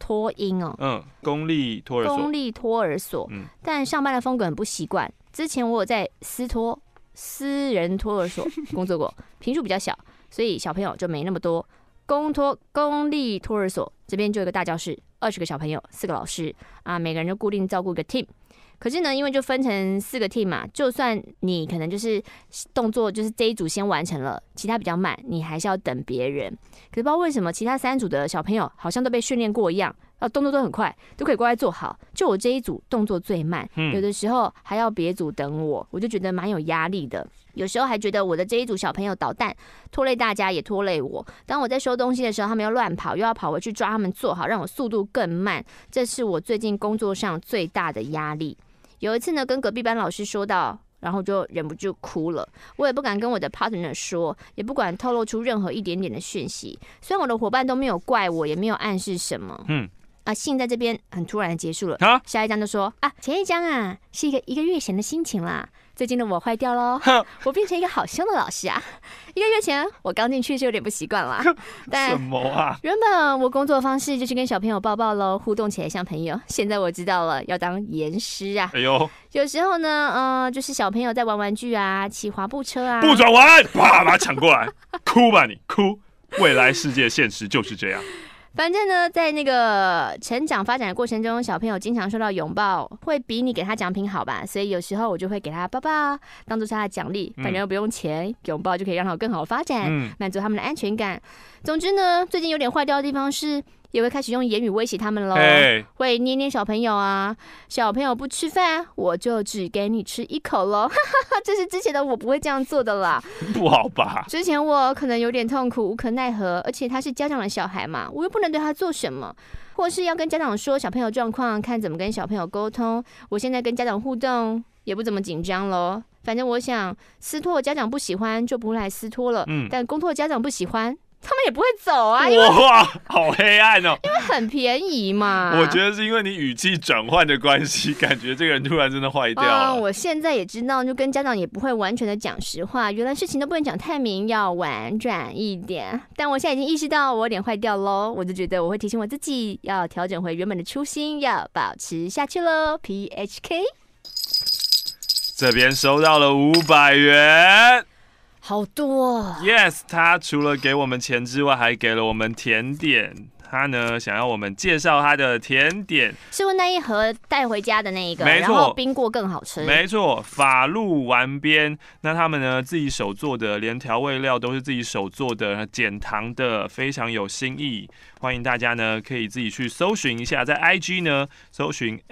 托婴哦， 公立托儿所， 公立托儿所，但上班的风格很不习惯。之前我有在私人托儿所工作过，坪数比较小，所以小朋友就没那么多。公立托儿所这边就有一个大教室，20个小朋友，4个老师啊，每个人就固定照顾一个 team。可是呢，因为就分成4个 team 嘛，就算你可能就是动作就是这一组先完成了，其他比较慢，你还是要等别人。可是不知道为什么，其他3组的小朋友好像都被训练过一样，动作都很快，都可以乖乖做好。就我这一组动作最慢，有的时候还要别组等我，我就觉得蛮有压力的。有时候还觉得我的这一组小朋友捣蛋，拖累大家也拖累我。当我在收东西的时候，他们又乱跑，又要跑回去抓他们做好，让我速度更慢。这是我最近工作上最大的压力。有一次呢，跟隔壁班老师说到，然后就忍不住哭了。我也不敢跟我的 partner 说，也不敢透露出任何一点点的讯息。虽然我的伙伴都没有怪我，也没有暗示什么。信在这边很突然的结束了。下一章就说前一章啊是一个月前的心情啦。最近的我坏掉咯，我变成一个好凶的老师啊。1个月前我刚进去是有点不习惯啦，但什么啊？ 原本我工作的方式就是跟小朋友抱抱咯，互动起来像朋友。现在我知道了，要当严师啊。 哎呦， 有时候呢，就是小朋友在玩玩具啊，骑滑步车啊， 不准玩，把它抢过来，哭吧你哭。未来世界现实就是这样。 反正呢，在那个成长发展的过程中，小朋友经常受到拥抱，会比你给他奖品好吧？所以有时候我就会给他抱抱，当做是他的奖励，反正又不用钱，拥抱就可以让他有更好的发展，满足他们的安全感。总之呢，最近有点坏掉的地方是，也会开始用言语威胁他们咯，会捏捏小朋友啊，小朋友不吃饭，我就只给你吃1口咯。这是之前的我不会这样做的啦， 不好吧？ 之前我可能有点痛苦，无可奈何，而且他是家长的小孩嘛，我又不能对他做什么，或是要跟家长说小朋友状况，看怎么跟小朋友沟通。我现在跟家长互动也不怎么紧张咯，反正我想私托家长不喜欢就不会来私托了，但公托家长不喜欢，他们也不会走啊。 哇，好黑暗哦！ 因为很便宜嘛。 我觉得是因为你语气转换的关系，感觉这个人突然真的坏掉了。 我现在也知道，就跟家长也不会完全的讲实话，原来事情都不能讲太明，要婉转一点。但我现在已经意识到我有点坏掉咯，我就觉得我会提醒我自己，要调整回原本的初心，要保持下去咯。PHK 这边收到了500元。 好多 Yes， 他除了给我们钱之外，还给了我们甜点。他呢想要我们介绍他的甜点， 是我那一盒带回家的那一个， 没错， 然后冰过更好吃。 没错，法鹿丸边。那他们呢自己手做的，连调味料都是自己手做的，减糖的，非常有新意。欢迎大家呢可以自己去搜寻一下，在 IG 呢搜寻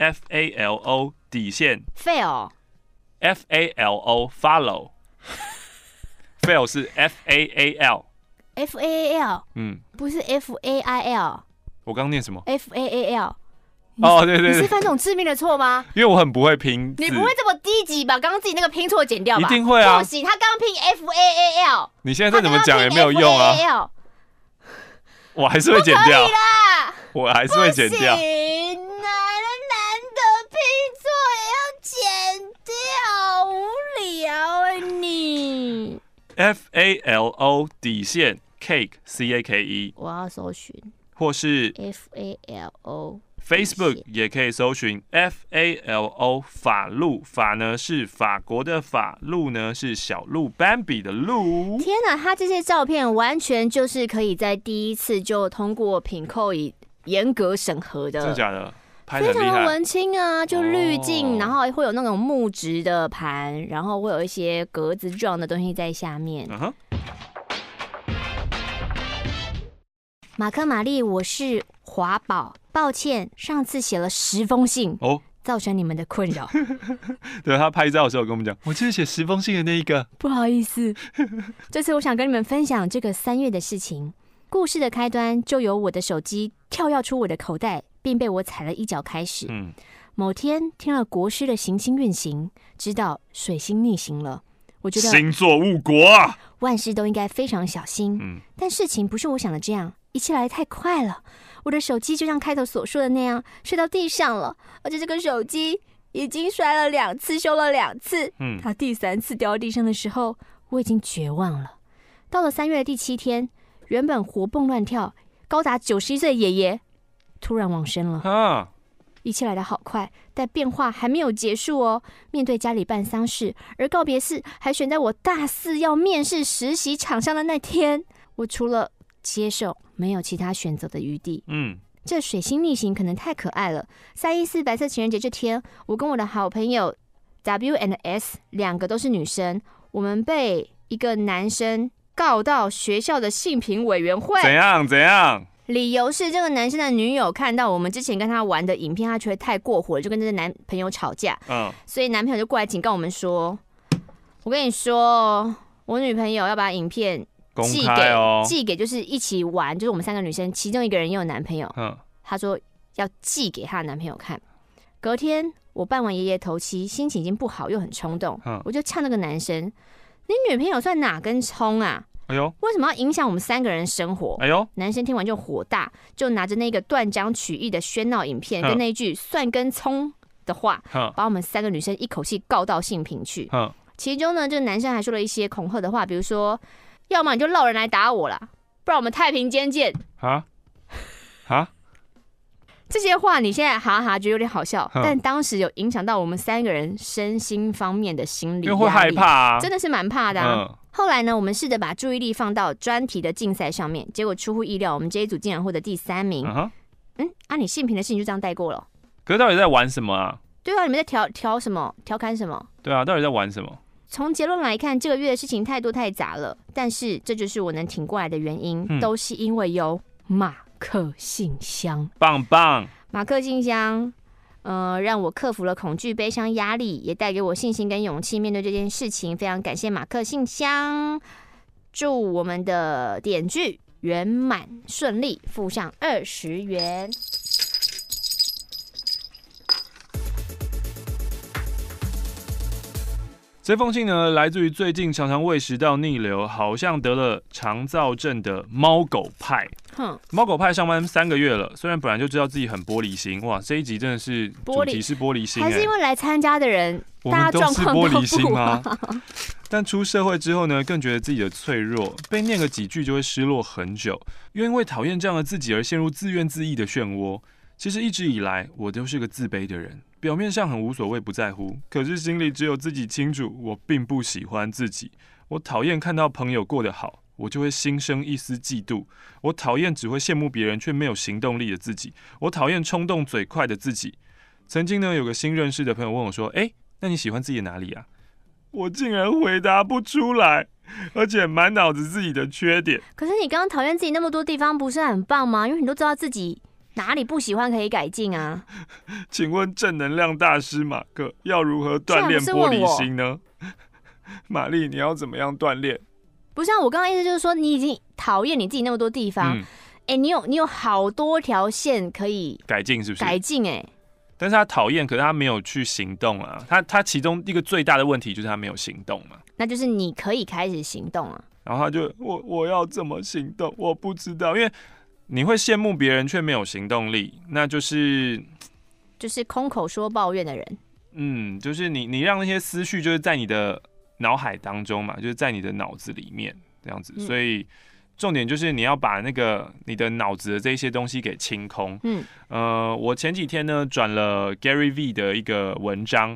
FALO fail follow fail 是 FAAL， 不是 FAIL。 我刚念什么 ？FAAL。 对， 你是犯这种致命的错吗？ 因为我很不会拼字。 你不会这么低级吧？刚刚自己那个拼错剪掉吧？ 一定会啊！ 不行，他刚拼 FAAL。 你现在再怎么讲也没有用啊！我还是会剪掉。我还是会剪掉。 不行，难得拼错也要剪掉，无聊你。 FALO cake CAKE， 我要搜寻， 或是 FALO Facebook 也可以搜寻 FALO 法鹿，法呢是法国的法，鹿呢是小鹿斑比的鹿。 天哪，他这些照片完全就是可以在第一次就通过品控以严格审核的， 真的假的？拍得非很厉害， 常的文青啊，就滤镜，然后会有那种木质的盘，然后会有一些格子状的东西在下面。马克玛丽，我是华宝，抱歉，上次写了10封信造成你们的困扰。 对，他拍照的时候跟我们讲，我就是写10封信的那一个， 不好意思。这次我想跟你们分享这个3月的事情。故事的开端就由我的手机跳跃出我的口袋，并被我踩了一脚开始。某天听了国师的行星运行，知道水星逆行了。我觉得星座误国啊， 万事都应该非常小心。但事情不是我想的这样，一切来得太快了。我的手机就像开头所说的那样摔到地上了，而且这个手机已经摔了2次，修了2次。它第3次掉到地上的时候，我已经绝望了。到了3月的第7天，原本活蹦乱跳、高达91岁的爷爷突然往生了。 啊， 一切来得好快，但变化还没有结束哦。面对家里办丧事，而告别式还选在我大4要面试实习厂商的那天，我除了接受，没有其他选择的余地。这水星逆行可能太可爱了。314白色情人节这天，我跟我的好朋友 W and S 2个都是女生，我们被一个男生告到学校的性平委员会。 怎样？ 理由是这个男生的女友看到我们之前跟他玩的影片，他觉得太过火了，就跟这个男朋友吵架。所以男朋友就过来警告我们说：“我跟你说，我女朋友要把影片寄给就是一起玩，就是我们3个女生，其中一个人也有男朋友。他说要寄给她的男朋友看。隔天我办完爷爷头七，心情已经不好，又很冲动，我就呛那个男生：你女朋友算哪根葱啊？ 哎呦， 为什么要影响我们3个人生活？ 哎呦， 男生听完就火大，就拿着那个断章取义的喧闹影片，跟那一句算根葱的话，把我们3个女生一口气告到性平去。其中呢，这个男生还说了一些恐吓的话，比如说，要么你就落人来打我啦，不然我们太平间见。这些话你现在哈哈觉得有点好笑，但当时有影响到我们3个人身心方面的心理压力， 因为会害怕真的是蛮怕的后来呢，我们试着把注意力放到专题的竞赛上面，结果出乎意料，我们这一组竟然获得第3名。你性平的事情就这样带过了。 可是到底在玩什么啊？ 对啊，你们在调什么？调侃什么？ 对啊，到底在玩什么？ 从结论来看，这个月的事情太多太杂了，但是这就是我能挺过来的原因，都是因为有马克信箱。 棒棒！ 马克信箱，让我克服了恐惧、悲伤、压力，也带给我信心跟勇气面对这件事情。非常感谢马克信箱，祝我们的点剧圆满顺利，附上20元。 这封信呢，来自于最近常常胃食道逆流，好像得了肠燥症的猫狗派。猫狗派上班3个月了，虽然本来就知道自己很玻璃心，哇，这一集真的是主题是玻璃心， 还是因为来参加的人， 大家状况都是玻璃心吗？但出社会之后呢，更觉得自己的脆弱，被念个几句就会失落很久，因为讨厌这样的自己而陷入自怨自艾的漩涡。其实一直以来，我都是个自卑的人，表面上很无所谓不在乎，可是心里只有自己清楚，我并不喜欢自己。我讨厌看到朋友过得好，我就会心生一丝嫉妒。我讨厌只会羡慕别人却没有行动力的自己。我讨厌冲动嘴快的自己。曾经呢，有个新认识的朋友问我说：“那你喜欢自己的哪里啊？”我竟然回答不出来，而且满脑子自己的缺点。 可是你刚刚讨厌自己那么多地方，不是很棒吗？因为你都知道自己哪里不喜欢可以改进啊。 请问正能量大师马克要如何锻炼玻璃心呢？玛丽，你要怎么样锻炼？ 不是啊，我刚刚意思就是说，你已经讨厌你自己那么多地方，你有好多条线可以改进，是不是？ 改进但是他讨厌，可是他没有去行动啊。他其中一个最大的问题就是他没有行动嘛。 那就是你可以开始行动啊。 然后他就我要怎么行动？我不知道，因为你会羡慕别人却没有行动力，那就是空口说抱怨的人。 就是你让那些思绪就是在你的脑海当中嘛，就是在你的脑子里面这样子，所以重点就是你要把那个你的脑子的这些东西给清空。我前几天呢转了 Gary V 的一个文章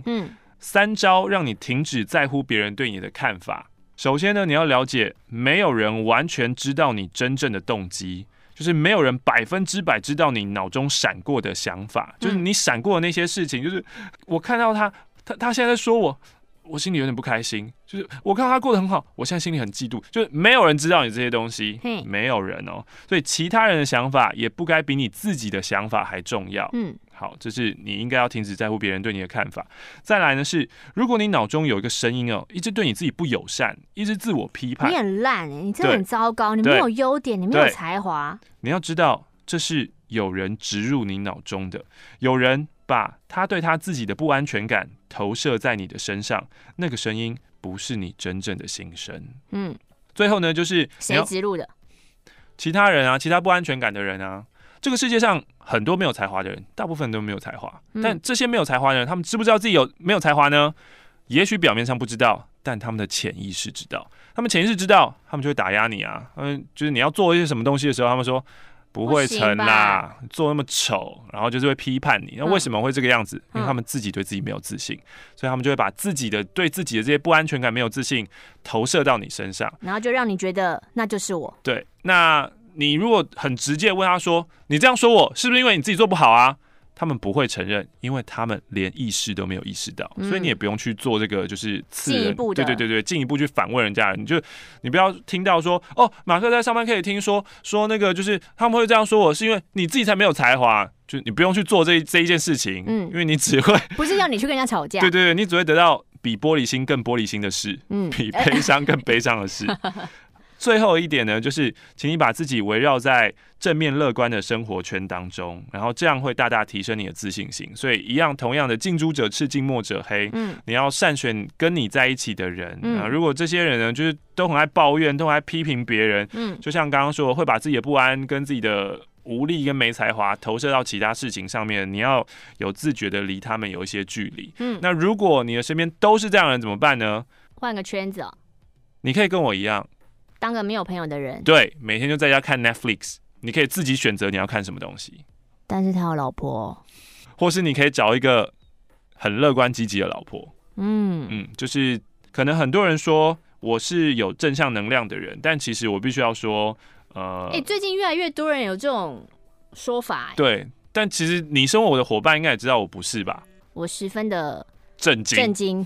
，3招让你停止在乎别人对你的看法。首先呢，你要了解，没有人完全知道你真正的动机，就是没有人100%知道你脑中闪过的想法，就是你闪过的那些事情，就是我看到他现在在说我心里有点不开心，就是我看到他过得很好，我现在心里很嫉妒，就是没有人知道你这些东西，没有人哦，所以其他人的想法也不该比你自己的想法还重要。好，这是你应该要停止在乎别人对你的看法。再来呢是，如果你脑中有一个声音一直对你自己不友善，一直自我批判， 你很烂你真的很糟糕，你没有优点，你没有才华。 你要知道，这是有人植入你脑中的，有人把他对他自己的不安全感投射在你的身上，那个声音不是你真正的心声。最后呢，就是谁植入的？ 其他人啊，其他不安全感的人啊。这个世界上很多没有才华的人，大部分都没有才华。但这些没有才华的人，他们知不知道自己没有才华呢？也许表面上不知道，但他们的潜意识知道。他们潜意识知道，他们就会打压你啊。就是你要做一些什么东西的时候，他们说：“ 不会成啦，做那么丑，然后就是会批判你。那为什么会这个样子？因为他们自己对自己没有自信，所以他们就会把自己的对自己的这些不安全感、没有自信投射到你身上， 然后就让你觉得那就是我。 对，那你如果很直接问他说：“你这样说我是不是因为你自己做不好啊？”他们不会承认，因为他们连意识都没有意识到，所以你也不用去做这个就是刺人，对，进一步去反问人家。你不要听到说哦，马克在上班可以听说那个就是他们会这样说我，是因为你自己才没有才华，就你不用去做这一件事情，因为你只会不是要你去跟人家吵架， 对，你只会得到比玻璃心更玻璃心的事，比悲伤更悲伤的事。最后一点呢，就是请你把自己围绕在正面乐观的生活圈当中，然后这样会大大提升你的自信心。所以同样的近朱者赤，近墨者黑，你要善选跟你在一起的人。如果这些人呢，就是都很爱抱怨，都很爱批评别人，就像刚刚说，会把自己的不安跟自己的无力跟没才华投射到其他事情上面，你要有自觉的离他们有一些距离。那如果你的身边都是这样的人怎么办呢？ 换个圈子哦。 你可以跟我一样。 当个没有朋友的人， 对，每天就在家看 Netflix， 你可以自己选择你要看什么东西。 但是他有老婆， 或是你可以找一个很乐观积极的老婆。就是可能很多人说我是有正向能量的人，但其实我必须要说， 最近越来越多人有这种说法。 对，但其实你身为我的伙伴，应该也知道我不是吧？ 我十分的震惊，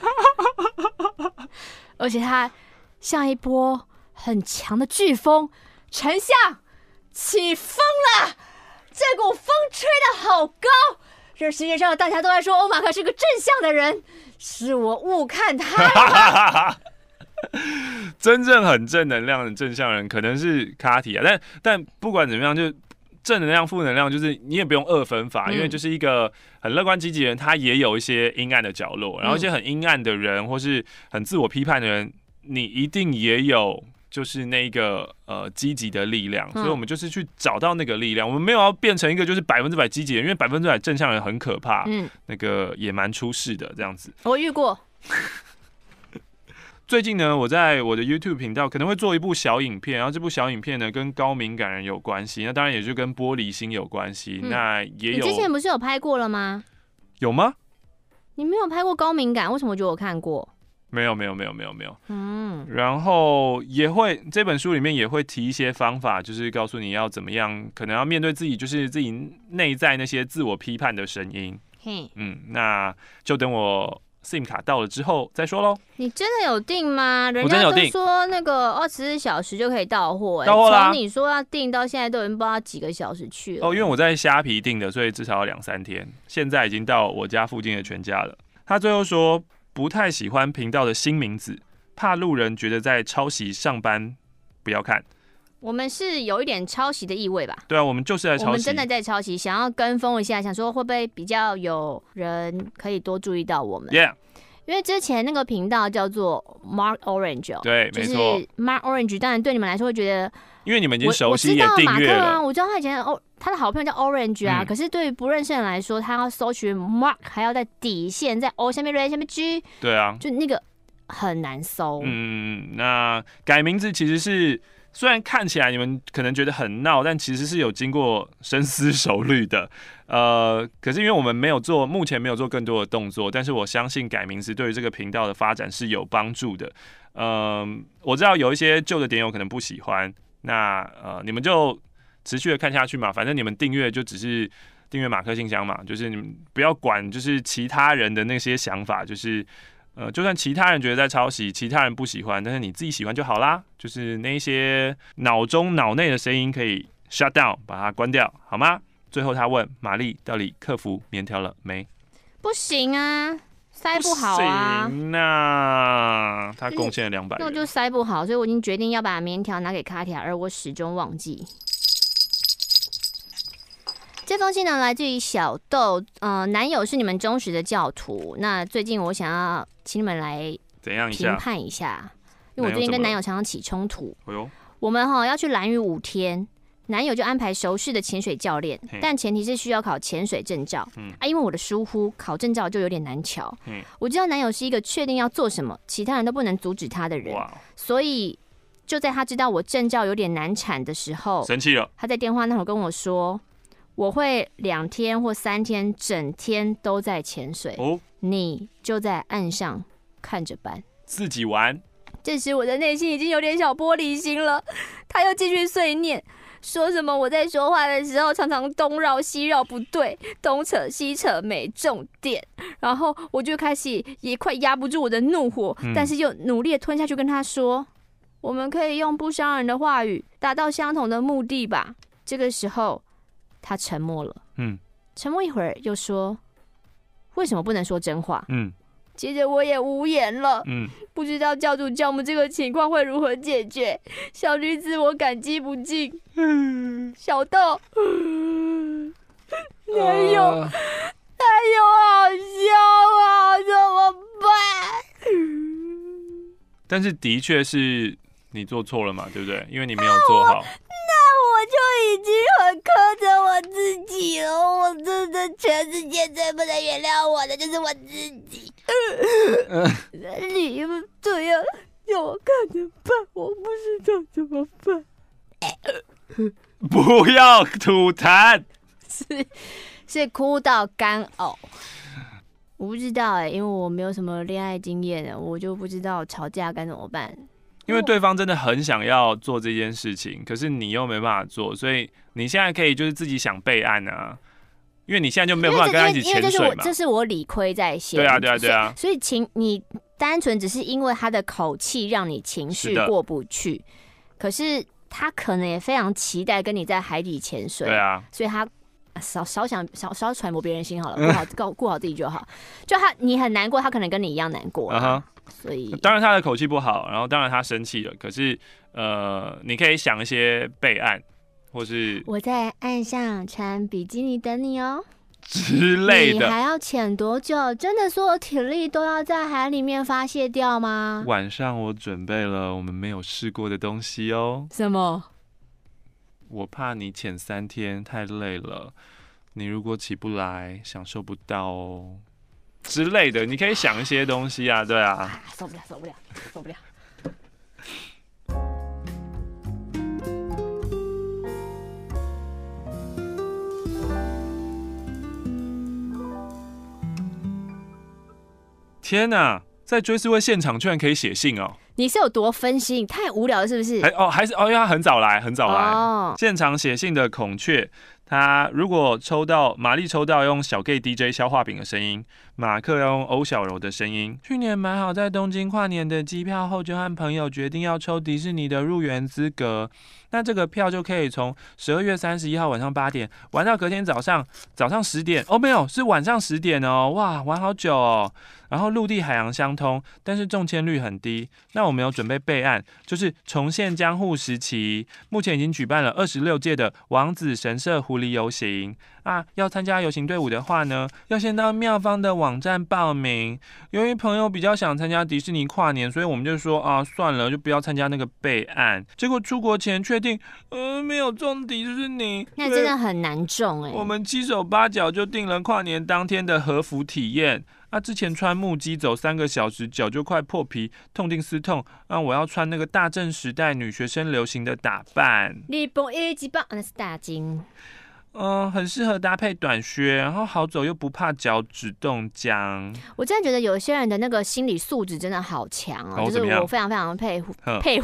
而且他像一波很强的飓风，丞相起风了，这股风吹得好高，这世界上大家都在说欧马克是个正向的人，是我误看他了。 真正很正能量的正向人可能是卡提啊，但不管怎么样，就正能量、负能量，就是你也不用二分法，因为就是一个很乐观积极的人，他也有一些阴暗的角落，然后一些很阴暗的人，或是很自我批判的人，你一定也有。就是那个积极的力量，所以我们就是去找到那个力量。我们没有要变成一个就是100%积极的人，因为100%正向人很可怕，那个也蛮出事的这样子。 我遇过。 最近呢，我在我的 YouTube 频道可能会做一部小影片，然后这部小影片呢跟高敏感人有关系，那当然也就跟玻璃心有关系。那也有， 你之前不是有拍过了吗？ 有吗？ 你没有拍过高敏感，为什么我觉得我看过？ 没有。然后也会这本书里面也会提一些方法，就是告诉你要怎么样，可能要面对自己，就是自己内在那些自我批判的声音。那就等我 SIM 卡到了之后再说喽。你真的有订吗？人家都说那个24小时就可以到货， 到货啦。 从你说要订到现在都已经不知道几个小时去了。 因为我在虾皮订的，所以至少要2-3天。现在已经到我家附近的全家了。他最后说。不太喜欢频道的新名字，怕路人觉得在抄袭上班，不要看。 我们是有一点抄袭的意味吧？ 对啊，我们就是在抄袭。 我们真的在抄袭，想要跟风一下，想说会不会比较有人可以多注意到我们 ？Yeah， 因为之前那个频道叫做 Mark Orange， 对，没错。 就是 Mark Orange， 当然对你们来说会觉得， 因为你们已经熟悉也订阅了。 我知道他以前他的好朋友叫 Orange 啊，可是对于不认识的人来说，他要搜寻 Mark 还要在底线在 O 下面 Ray 下面 G， 对啊， 就那个很难搜。 那改名字其实是虽然看起来你们可能觉得很闹，但其实是有经过深思熟虑的。可是因为我们目前没有做更多的动作，但是我相信改名字对于这个频道的发展是有帮助的。我知道有一些旧的点友可能不喜欢，那你们就持续的看下去嘛，反正你们订阅就只是订阅马克信箱嘛，就是你们不要管就是其他人的那些想法，就是就算其他人觉得在抄袭，其他人不喜欢，但是你自己喜欢就好啦，就是那些脑内的声音可以 shut down， 把它关掉，好吗？最后他问玛丽到底克服棉条了没？不行啊，塞不好啊。 不行啊，他贡献了200元， 那我就塞不好，所以我已经决定要把棉条拿给卡提亚，而我始终忘记。这封信呢来自于小豆，男友是你们忠实的教徒。那最近我想要请你们来评判一下，因为我最近跟男友常常起冲突。我们要去兰屿5天，男友就安排熟识的潜水教练，但前提是需要考潜水证照。因为我的疏忽，考证照就有点难考。我知道男友是一个确定要做什么，其他人都不能阻止他的人，所以就在他知道我证照有点难产的时候， 生气了。 他在电话那会跟我说，我会2天或3天整天都在潜水，你就在岸上看着办， 自己玩。 这时我的内心已经有点小玻璃心了。他又继续碎念，说什么我在说话的时候常常东绕西绕不对，东扯西扯没重点。然后我就开始也快压不住我的怒火，但是又努力的吞下去，跟他说，我们可以用不伤人的话语达到相同的目的吧。这个时候他沉默了，沉默一会儿又说，为什么不能说真话？接着我也无言了，不知道教主教母这个情况会如何解决。小女子我感激不尽。小豆，还有好笑啊，怎么办？ 但是的确是你做错了嘛，对不对？因为你没有做好。 我就已经很苛责我自己了，我真的全世界最不能原谅我的就是我自己。你们这样叫我看着办，我不知道怎么办。 不要吐痰， 是哭到干呕。我不知道因为我没有什么恋爱经验，我就不知道吵架该怎么办。 因为对方真的很想要做这件事情，可是你又没办法做，所以你现在可以就是自己想备案啊。因为你现在就没有办法跟他一起潜水嘛。 这是我理亏在先。 对啊。 所以你单纯只是因为他的口气让你情绪过不去，可是他可能也非常期待跟你在海底潜水。 对啊。 所以他少揣摩别人心好了，顾好自己就好。就你很难过，他可能跟你一样难过。所以当然他的口气不好，然后当然他生气了，可是你可以想一些备案，或是我在岸上穿比基尼等你哦之类的。 你还要潜多久？真的所有体力都要在海里面发泄掉吗？ 晚上我准备了我们没有试过的东西哦。 什么？ 我怕你潜3天太累了，你如果起不来享受不到哦之类的，你可以想一些东西啊，对啊。 受不了。 天哪，在追思会现场居然可以写信哦！ 你是有多分心？太无聊了是不是？ 因为他很早来，现场写信的孔雀。他如果玛丽抽到用小 gay DJ 消化饼的声音，马克要用欧小柔的声音。去年买好在东京跨年的机票后，就和朋友决定要抽迪士尼的入园资格。那这个票就可以从12月31号晚上8点玩到隔天早上10点。没有，是晚上10点哦。哇，玩好久哦。然后陆地海洋相通，但是中签率很低。那我们有准备备案，就是重现江户时期，目前已经举办了26届的王子神社狐狸游行啊。要参加游行队伍的话呢，要先到妙方的网站报名。由于朋友比较想参加迪士尼跨年，所以我们就说算了，就不要参加那个备案。结果出国前确定，没有中迪士尼， 那真的很难中我们7手8脚就订了跨年当天的和服体验。之前穿木屐走3个小时，脚就快破皮，痛定思痛，我要穿那个大正时代女学生流行的打扮。 日本一番，那是大金。 很适合搭配短靴，然后好走又不怕脚趾冻僵。 我真的觉得有些人的那个心理素质真的好强就是我非常非常佩服。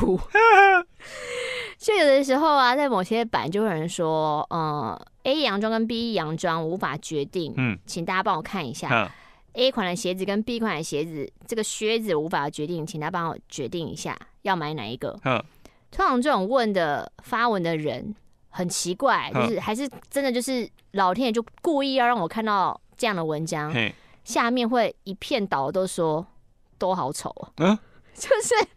就有的时候在某些版就有人说，A 洋装跟 B 洋装无法决定，请大家帮我看一下。A 款的鞋子跟 B 款的鞋子，这个靴子无法决定，请他帮我决定一下要买哪一个。通常这种发文的人很奇怪，就是还是真的就是老天爷就故意要让我看到这样的文章，下面会一片倒都说都好丑就是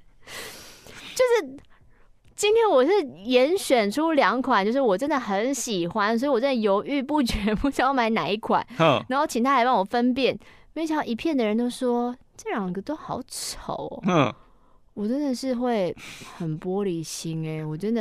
今天我是严选出2款，就是我真的很喜欢，所以我真的犹豫不决，不知道买哪一款，然后请他来帮我分辨。没想到一片的人都说这2个都好丑我真的是会很玻璃心我真的，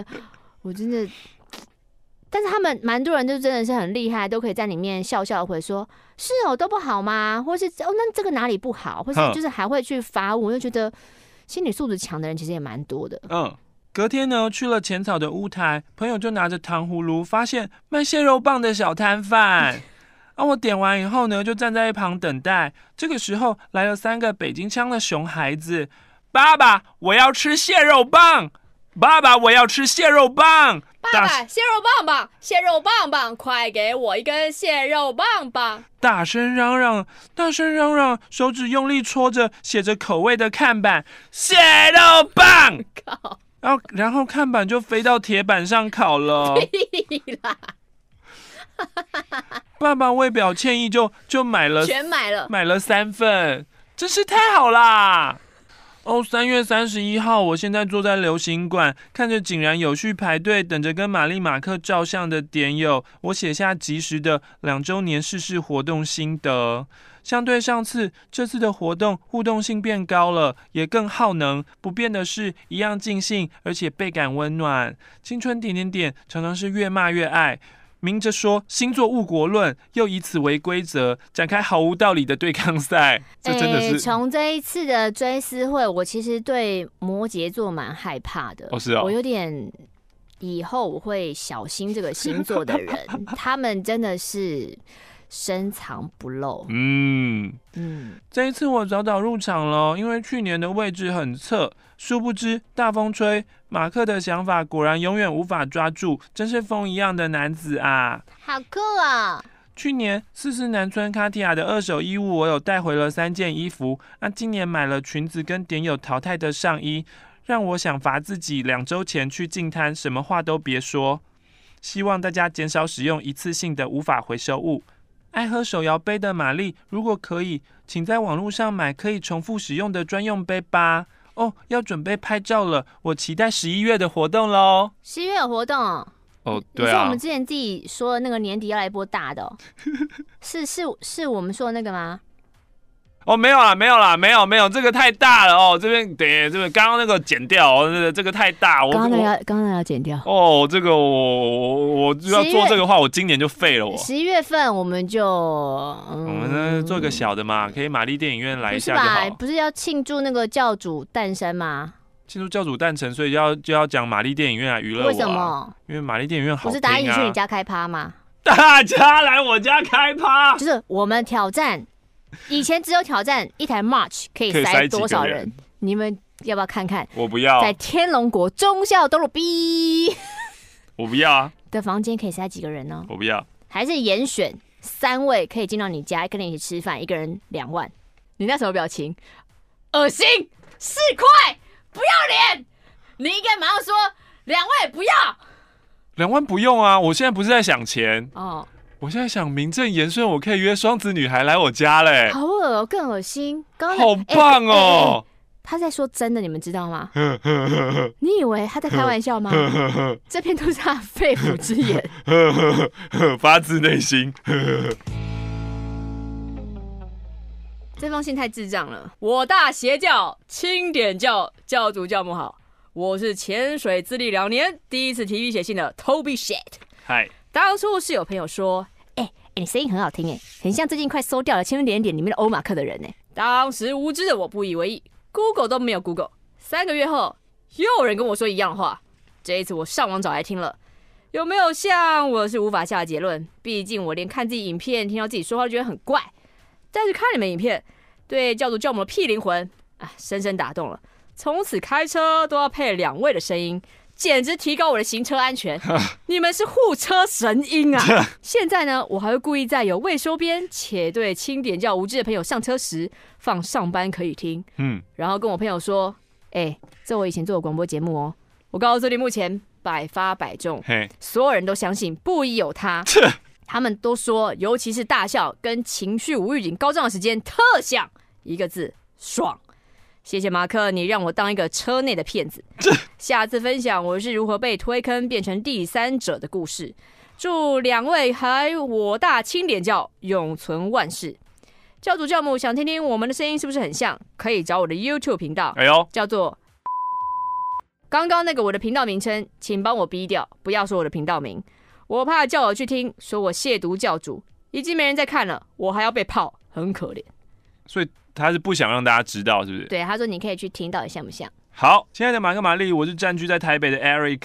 但是他们蛮多人就真的是很厉害，都可以在里面笑笑回说，是都不好吗？或是那这个哪里不好？或是就是还会去发问，我就觉得心理素质强的人其实也蛮多的。 隔天呢，去了浅草的屋台，朋友就拿着糖葫芦，发现卖蟹肉棒的小摊贩。我点完以后呢，就站在一旁等待。这个时候来了3个北京腔的熊孩子：“爸爸，我要吃蟹肉棒！爸爸，我要吃蟹肉棒！ 爸爸，蟹肉棒棒，蟹肉棒棒，快给我一根蟹肉棒棒！”大声嚷嚷，手指用力戳着写着口味的看板：“蟹肉棒！”然后看板就飞到铁板上烤了。屁啦！爸爸为表歉意就买了，全买了3份，真是太好啦！3月31号，我现在坐在流行馆，看着井然有序排队等着跟玛丽马克照相的点友，我写下及时的2周年逝世活动心得。相对上次，这次的活动互动性变高了，也更耗能。不变的是，一样尽兴，而且倍感温暖。青春点常常是越骂越爱。明着说星座误国论，又以此为规则，展开毫无道理的对抗赛。这真的是从这一次的追思会，我其实对摩羯座蛮害怕的。 是哦， 我有点以后我会小心这个星座的人，他们真的是深藏不露。这一次我早早入场了，因为去年的位置很侧。殊不知大风吹，马克的想法果然永远无法抓住，真是风一样的男子啊！ 好酷啊！ 去年44南村卡地亚的2手衣物，我有带回了3件衣服。今年买了裙子跟点友淘汰的上衣，让我想罚自己2周前去净滩，什么话都别说。希望大家减少使用一次性的无法回收物。爱喝手摇杯的玛丽，如果可以，请在网络上买可以重复使用的专用杯吧。要准备拍照了，我期待11月的活动喽。 11月有活动对啊。 你说我们之前自己说的那个年底要来一波大的是我们说的那个吗？ 没有啦，这个太大了这边刚刚那个剪掉这个太大， 刚刚要剪掉这个我要做这个话，我今年就废了 11月份我们就我们做个小的嘛，可以玛丽电影院来一下就好。 不是要庆祝那个教主诞生吗？ 庆祝教主诞辰，所以就要讲玛丽电影院来娱乐我。 为什么？ 因为玛丽电影院好听啊。 不是大家一起去你家开趴吗？ 大家来我家开趴， 就是我们挑战。以前只有挑战一台 March 可以塞多少人？你们要不要看看？ 我不要。 在天龙国忠孝东路 B， 我不要啊。 的房间可以塞几个人呢？ 我不要。还是严选3位可以进到你家，跟你一起吃饭，一个人2万。你那什么表情？恶心，4块，不要脸！你应该马上说2万不要。 2万不用啊，我现在不是在想钱我现在想名正言顺，我可以约双子女孩来我家嘞。 好恶更恶心。 好棒哦！ 他在说真的，你们知道吗？你以为他在开玩笑吗？这篇都是他肺腑之言， 发自内心。 这封信太智障了。我大邪教清点教教主教母好，我是潜水资历2年，第一次提笔写信的 Toby Shit。 嗨。 当初是有朋友说，你声音很好听很像最近快收掉了《千分点点》里面的欧马克的人当时无知的我不以为意 ，Google 都没有 Google。3个月后，又有人跟我说一样的话。这一次我上网找来听了，有没有像我是无法下结论，毕竟我连看自己影片、听到自己说话都觉得很怪。但是看你们影片，对教主教母的屁灵魂深深打动了。从此开车都要配2位的声音。简直提高我的行车安全，你们是护车神鹰啊！现在呢，我还会故意在有未收编且对清点教无知的朋友上车时放上班可以听，然后跟我朋友说，这我以前做的广播节目我告诉你，目前100发100中，所有人都相信不疑有他，他们都说，尤其是大笑跟情绪无预警高涨的时间，特像1个字：爽。谢谢马克，你让我当一个车内的骗子。下次分享我是如何被推坑变成第3者的故事。祝2位还我大清点教永存万世。教主教母想听听我们的声音是不是很像？可以找我的 YouTube 频道，叫做刚刚那个我的频道名称，请帮我逼掉，不要说我的频道名，我怕叫我去听，说我亵渎教主，已经没人在看了，我还要被泡，很可怜。 所以他是不想让大家知道，是不是？ 对，他说你可以去听到底像不像。 好，亲爱的马克玛丽，我是占据在台北的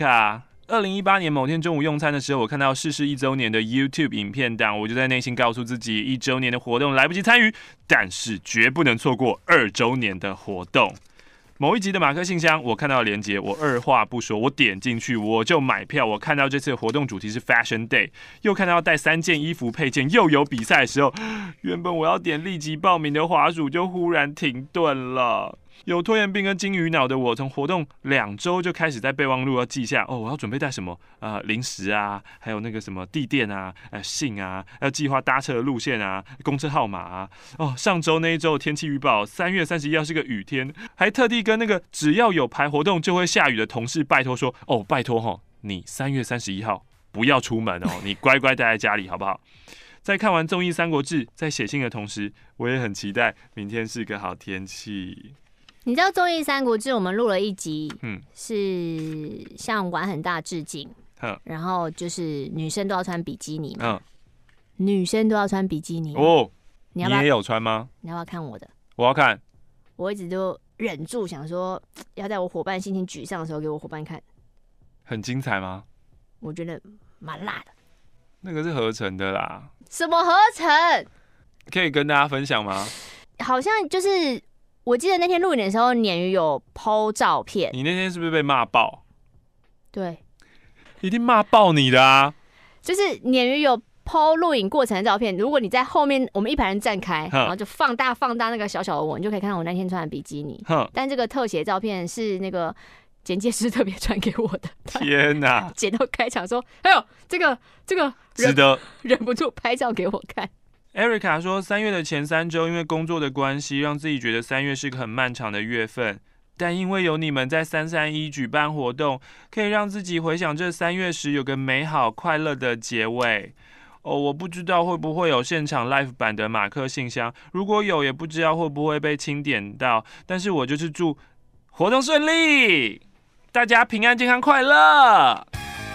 Erica。2018年某天中午用餐的时候，我看到逝世1周年的 YouTube 影片档，我就在内心告诉自己，1周年的活动来不及参与，但是绝不能错过2周年的活动。某一集的马克信箱，我看到连结，我二话不说，我点进去，我就买票。我看到这次的活动主题是 Fashion Day， 又看到要带3件衣服配件，又有比赛的时候，原本我要点立即报名的滑鼠就忽然停顿了。有拖延病跟金鱼脑的我，从活动2周就开始在备忘录要记下我要准备带什么零食啊，还有那个什么地垫啊、信啊，要计划搭车的路线啊、公车号码啊。上周那一周的天气预报，3月31号是个雨天，还特地跟那个只要有排活动就会下雨的同事拜托说，拜托你3月31号不要出门你乖乖待在家里好不好？在看完综艺《三国志》在写信的同时，我也很期待明天是个好天气。 你知道综艺《三国志》我们录了一集，是向玩很大致敬，然后就是女生都要穿比基尼嘛，女生都要穿比基尼你也有穿吗？你要不要看我的？ 我要看。 我一直都忍住想说，要在我伙伴心情沮丧的时候给我伙伴看。 很精彩吗？ 我觉得蛮辣的。 那个是合成的啦。 什么合成？ 可以跟大家分享吗？ 好像就是。我记得那天录影的时候，鲶鱼有 po 照片。 你那天是不是被骂爆？ 对， 一定骂爆你的啊！ 就是鲶鱼有 po 录影过程的照片，如果你在后面，我们一排人站开，然后就放大那个小小的我，你就可以看到我那天穿的比基尼。但这个特写照片是那个剪接师特别传给我的。 天哪！ 剪到开场说：“哎呦，这个值得， 忍不住拍照给我看。” Erica 说，3月的前3周，因为工作的关系，让自己觉得3月是个很漫长的月份。但因为有你们在331举办活动，可以让自己回想这3月时有个美好快乐的结尾。我不知道会不会有现场 live 版的马克信箱，如果有，也不知道会不会被清点到。但是我就是祝活动顺利，大家平安健康快乐。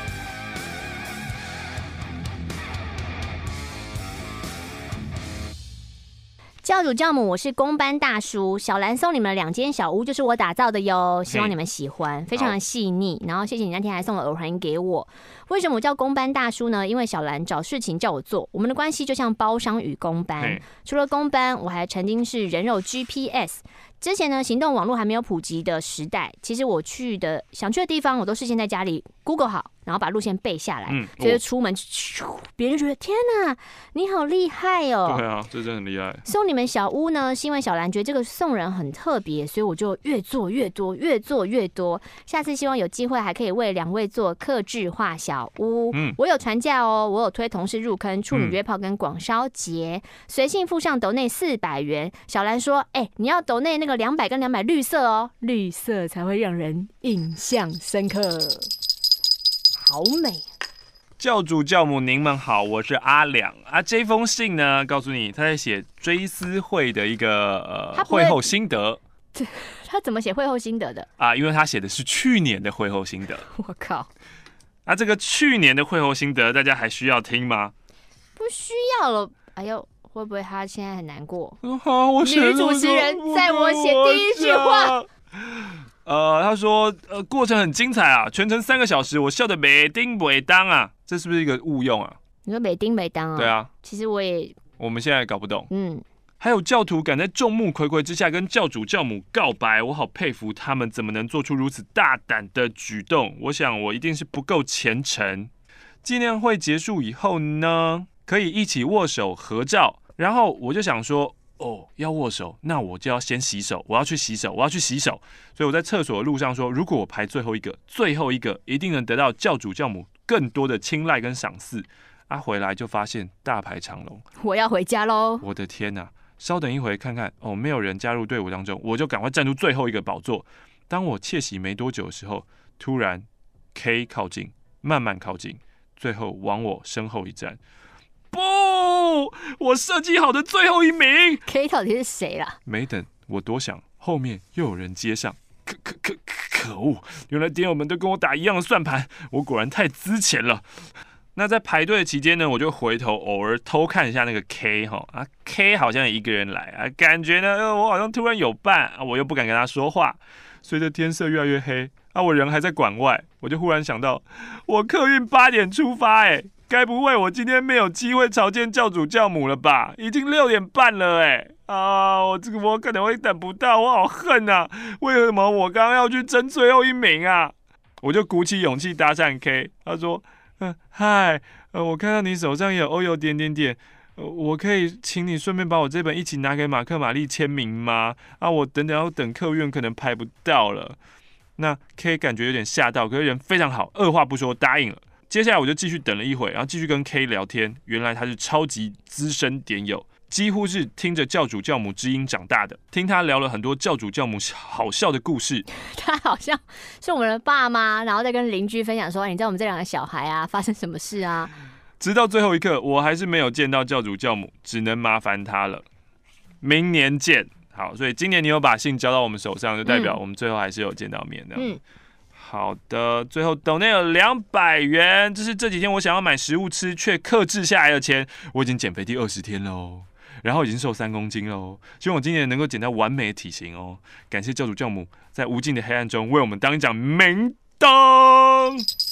教主教母，我是公班大叔。小兰送你们2间小屋，就是我打造的哟，希望你们喜欢，非常的细腻。然后谢谢你那天还送了耳环给我。为什么我叫公班大叔呢？因为小兰找事情叫我做，我们的关系就像包商与公班。除了公班，我还曾经是人肉 GPS。之前呢，行动网络还没有普及的时代，其实我想去的地方，我都事先在家里 Google 好，然后把路线背下来，所以就出门，别人就觉得天哪，你好厉害哦！ 对啊，这真的很厉害。 送你们小屋呢，是因为小兰觉得这个送人很特别，所以我就越做越多，越做越多。下次希望有机会还可以为2位做客制化小屋。我有传价哦，我有推同事入坑、处女约炮跟广烧节，随信附上抖内400元。小兰说：“你要抖内那个200跟200绿色哦，绿色才会让人印象深刻。”好美。 教主教母您们好，我是阿良啊。这封信呢，告诉你他在写追思会的一个会后心得。 他怎么写会后心得的啊？因为他写的是去年的会后心得。 我靠！ 这个去年的会后心得，大家还需要听吗？ 不需要了。哎呦，会不会他现在很难过？ 女主持人在我写第1句话。 他说，过程很精彩啊，全程3个小时，我笑得没丁没当啊，这是不是一个误用啊？ 你说没丁没当啊？ 对啊， 其实我们现在搞不懂。还有教徒敢在众目睽睽之下跟教主教母告白，我好佩服他们怎么能做出如此大胆的举动。我想我一定是不够虔诚。纪念会结束以后呢，可以一起握手合照，然后我就想说，要握手，那我就要先洗手，我要去洗手。所以我在厕所的路上说，如果我排最后一个一定能得到教主教母更多的青睐跟赏识。回来就发现大排长龙， 我要回家喽！ 我的天哪！稍等一回，看看没有人加入队伍当中，我就赶快站住最后一个宝座。当我窃喜没多久的时候，突然 K 靠近，慢慢靠近，最后往我身后一站。不，我设计好的最后一名 K 到底是谁啦？ 没等我多想，后面又有人接上。可恶！原来点友们都跟我打一样的算盘，我果然太资浅了。那在排队的期间呢，我就回头偶尔偷看一下那个 K K 好像也一个人来感觉呢，我好像突然有伴我又不敢跟他说话， 随着天色越来越黑，我人还在馆外，我就忽然想到，我客运8点出发，该不会我今天没有机会朝见教主教母了吧？已经6点半了，我可能会等不到，我好恨啊！为什么我刚刚要去争最后1名啊？我就鼓起勇气搭讪 K， 他说，嗨，我看到你手上有欧游点，我可以请你顺便把我这本一起拿给马克玛丽签名吗？我要等客运可能排不到了。那 K 感觉有点吓到，可是人非常好，二话不说答应了。接下来我就继续等了一会，然后继续跟 K 聊天。原来他是超级资深点友，几乎是听着教主教母之音长大的，听他聊了很多教主教母好笑的故事。 他好像是我们的爸妈，然后再跟邻居分享说：“你知道我们这2个小孩啊发生什么事啊？” 直到最后一刻，我还是没有见到教主教母，只能麻烦他了。明年见。好，所以今年你有把信交到我们手上，就代表我们最后还是有见到面的。好的，最后抖内有200元，这是这几天我想要买食物吃却克制下来的钱。我已经减肥第20天喽，然后已经瘦3公斤喽，希望我今年能够减到完美的体型哦。感谢教主教母在无尽的黑暗中为我们当一盏明灯。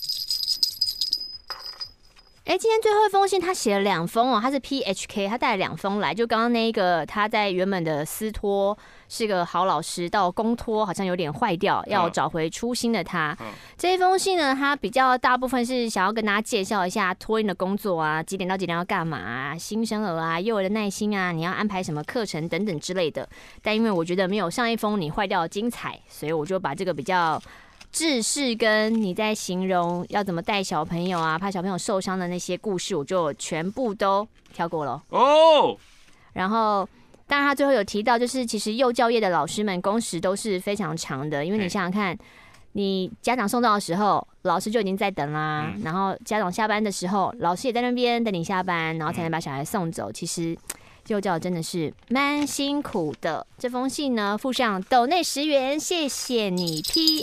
今天最后一封信他写了2封哦，他是 PHK， 他带了2封来，就刚刚那个他在原本的私托是个好老师，到公托好像有点坏掉，要找回初心的他。这一封信呢，他比较大部分是想要跟大家介绍一下托婴的工作啊，几点到几点要干嘛啊，新生儿啊，幼儿的耐心啊，你要安排什么课程等等之类的。但因为我觉得没有上一封你坏掉的精彩，所以我就把这个比较制式跟你在形容要怎么带小朋友啊，怕小朋友受伤的那些故事，我就全部都跳过了哦。然后，当然他最后有提到，就是其实幼教业的老师们工时都是非常长的，因为你想想看，你家长送到的时候，老师就已经在等啦，然后家长下班的时候，老师也在那边等你下班，然后才能把小孩送走。其实幼教真的是蛮辛苦的。这封信呢，附上抖内10元，谢谢你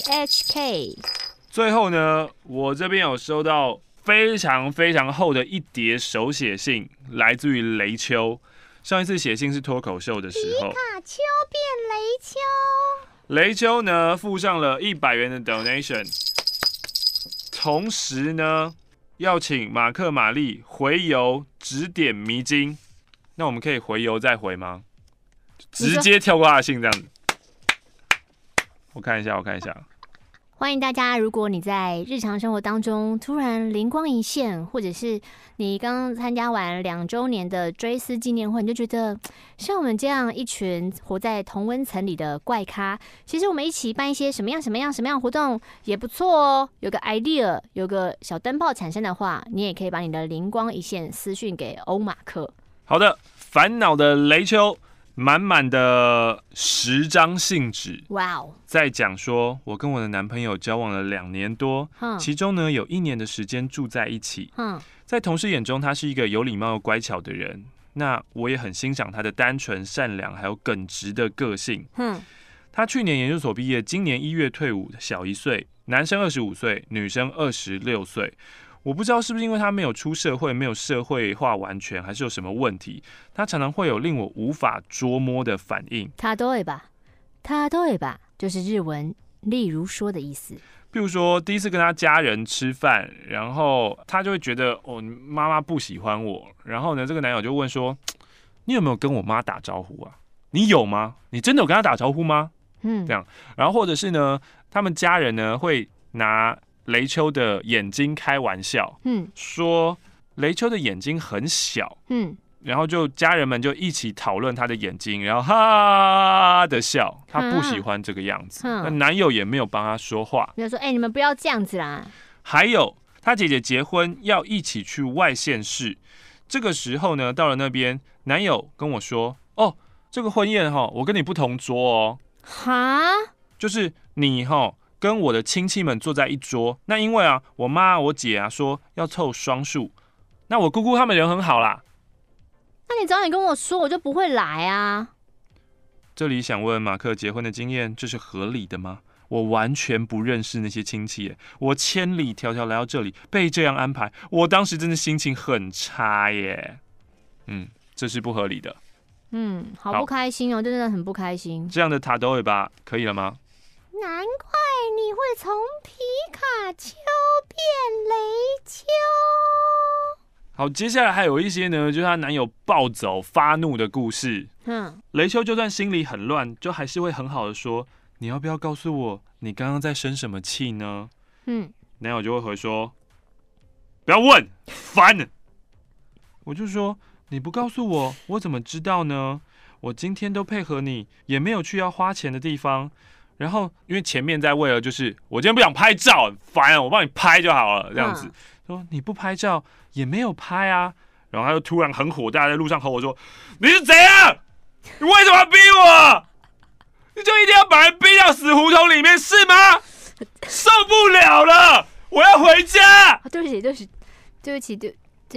PHK。 最后呢，我这边有收到非常非常厚的一叠手写信，来自于雷秋。上一次写信是脱口秀的时候，皮卡丘变雷秋。 雷秋呢附上了100元的 donation， 同时呢要请马克玛丽回邮指点迷津。那我们可以回邮再回吗？直接跳过他的信这样子。我看一下。 欢迎大家，如果你在日常生活当中突然灵光一现，或者是你刚参加完2周年的追思纪念会，你就觉得像我们这样一群活在同温层里的怪咖，其实我们一起办一些什么样活动也不错哦。有个 idea， 有个小灯泡产生的话，你也可以把你的灵光一现私讯给欧马克。 好的，烦恼的雷秋，满满的10张信纸， 哇哦！ 在讲说，我跟我的男朋友交往了2年多，其中呢有1年的时间住在一起。在同事眼中，他是一个有礼貌又乖巧的人，那我也很欣赏他的单纯、善良，还有耿直的个性。他去年研究所毕业，今年1月退伍，小1岁，男生25岁，女生26岁。我不知道是不是因为他没有出社会，没有社会化完全，还是有什么问题，他常常会有令我无法捉摸的反应。 他都会吧，就是日文例如说的意思。 譬如说第一次跟他家人吃饭，然后他就会觉得妈妈不喜欢我，然后呢这个男友就问说，你有没有跟我妈打招呼啊？你有吗？你真的有跟他打招呼吗？这样，然后或者是呢他们家人呢会拿雷秋的眼睛开玩笑，说雷秋的眼睛很小，然后就家人们就一起讨论他的眼睛，然后哈的笑，他不喜欢这个样子，那男友也没有帮他说话， 就说你们不要这样子啦。 还有他姐姐结婚要一起去外县市，这个时候呢到了那边，男友跟我说，这个婚宴我跟你不同桌哦，就是你跟我的亲戚们坐在一桌，那因为我妈我姐说要凑双数，那我姑姑他们人很好啦。 那你早点跟我说，我就不会来啊。 这里想问马克结婚的经验，这是合理的吗？我完全不认识那些亲戚耶，我千里迢迢来到这里，被这样安排，我当时真的心情很差耶。这是不合理的。 好不开心哦，真的很不开心。 这样的塔斗尾巴可以了吗？ 那难怪你会从皮卡丘变雷丘。 好，接下来还有一些呢，就是她男友暴走发怒的故事。雷丘就算心里很乱，就还是会很好的说：“你要不要告诉我，你刚刚在生什么气呢？”男友就会回说：“不要问，烦。”我就说：“你不告诉我，我怎么知道呢？我今天都配合你，也没有去要花钱的地方。然后因为前面在为了就是我今天不想拍照，很烦啊，我帮你拍就好了，这样子。说你不拍照也没有拍啊。然后他就突然很火大，在路上吼我说：你是怎样？你为什么要逼我？你就一定要把人逼到死胡同里面是吗？受不了了，我要回家。 对不起，对。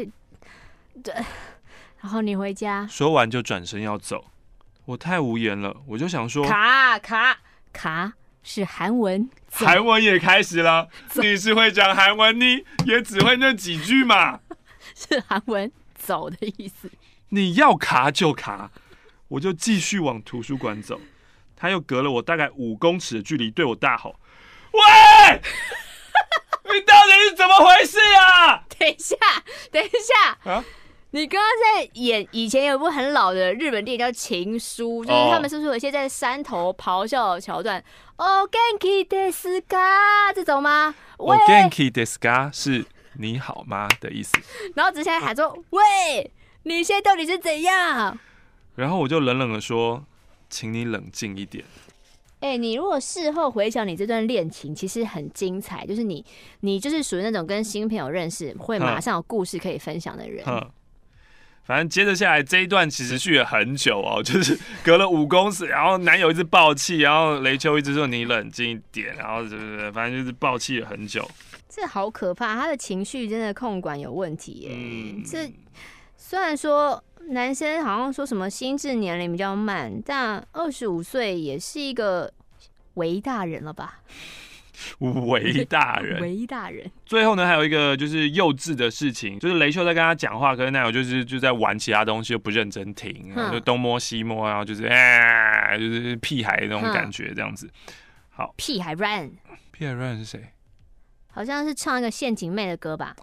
然后你回家， 说完就转身要走。我太无言了，我就想说， 卡是韩文， 韩文也开始了。你是会讲韩文，你也只会那几句嘛。 是韩文走的意思。 你要卡就卡，我就继续往图书馆走。他又隔了我大概5公尺的距离对我大吼：“喂，你到底是怎么回事啊？” 等一下啊！你刚刚在演以前有一部很老的日本电影叫《情书》，就是他们是不是有一些在山头咆哮的桥段？哦 ，Genki desu ka 这种吗？ 哦 ，Genki desu ka 是你好吗的意思。 然后直接喊说：“喂，你现在到底是怎样？” 然后我就冷冷的说：“请你冷静一点。” 你如果事后回想你这段恋情，其实很精彩，就是你就是属于那种跟新朋友认识会马上有故事可以分享的人。 反正接着下来这一段其实续了很久哦，就是隔了5公尺，然后男友一直爆气，然后雷丘一直说你冷静一点，然后反正就是爆气了很久。 这好可怕，他的情绪真的控管有问题耶。这虽然说男生好像说什么心智年龄比较慢，但25岁也是一个为大人了吧？ 为大人。最后呢，还有一个就是幼稚的事情，就是雷丘在跟他讲话，可是男友就在玩其他东西，又不认真听，然后就东摸西摸，然后就是就是屁孩那种感觉，这样子。好， 屁孩 Run 是谁？ 好像是唱一个陷阱妹的歌吧？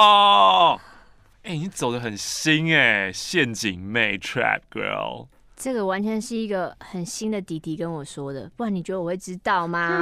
你走得很新陷阱妹 Trap Girl。 这个完全是一个很新的弟弟跟我说的，不然你觉得我会知道吗？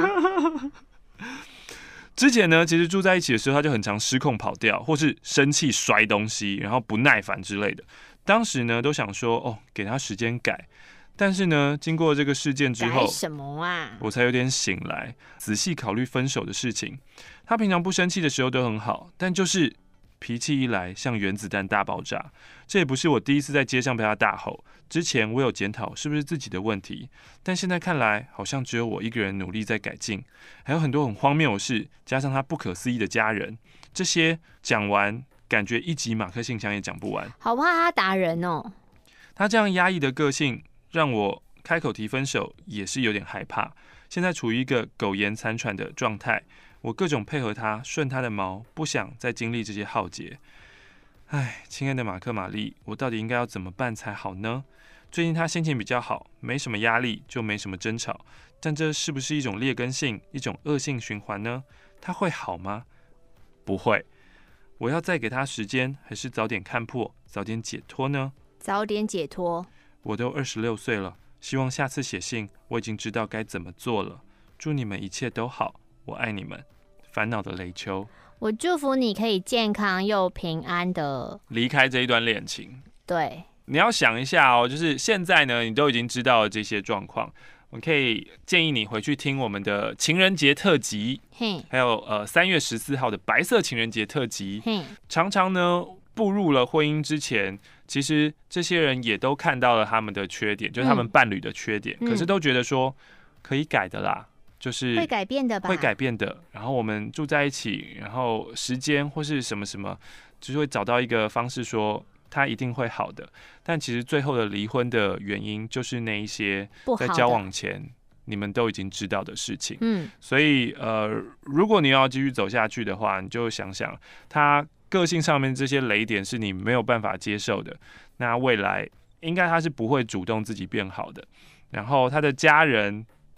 之前呢，其实住在一起的时候，他就很常失控跑掉，或是生气摔东西，然后不耐烦之类的。当时呢，都想说给他时间改。但是呢，经过这个事件之后， 改什么啊？我才有点醒来，仔细考虑分手的事情。他平常不生气的时候都很好，但就是脾气一来，像原子弹大爆炸。这也不是我第一次在街上被他大吼。之前我有检讨是不是自己的问题，但现在看来，好像只有我一个人努力在改进。还有很多很荒谬的事，加上他不可思议的家人，这些讲完，感觉1集马克信箱也讲不完。 好怕他打人哦。 他这样压抑的个性，让我开口提分手也是有点害怕。现在处于一个苟延残喘的状态，我各种配合他，顺他的毛，不想再经历这些浩劫。亲爱的马克玛丽，我到底应该要怎么办才好呢？最近他心情比较好，没什么压力，就没什么争吵。但这是不是一种劣根性，一种恶性循环呢？他会好吗？不会。我要再给他时间，还是早点看破，早点解脱呢？ 早点解脱。 我都26岁了，希望下次写信，我已经知道该怎么做了。祝你们一切都好，我爱你们。烦恼的雷丘。 我祝福你可以健康又平安的离开这一段恋情。 对， 你要想一下就是现在呢，你都已经知道了这些状况，我可以建议你回去听我们的情人节特辑，还有3月14号的白色情人节特辑。常常呢，步入了婚姻之前，其实这些人也都看到了他们的缺点，就是他们伴侣的缺点，可是都觉得说可以改的啦。就是会改变的吧， 会改变的。然后我们住在一起，然后时间或是什么什么，就是会找到一个方式说他一定会好的。但其实最后的离婚的原因，就是那一些在交往前你们都已经知道的事情。所以如果你要继续走下去的话，你就想想他个性上面这些雷点是你没有办法接受的，那未来应该他是不会主动自己变好的。然后他的家人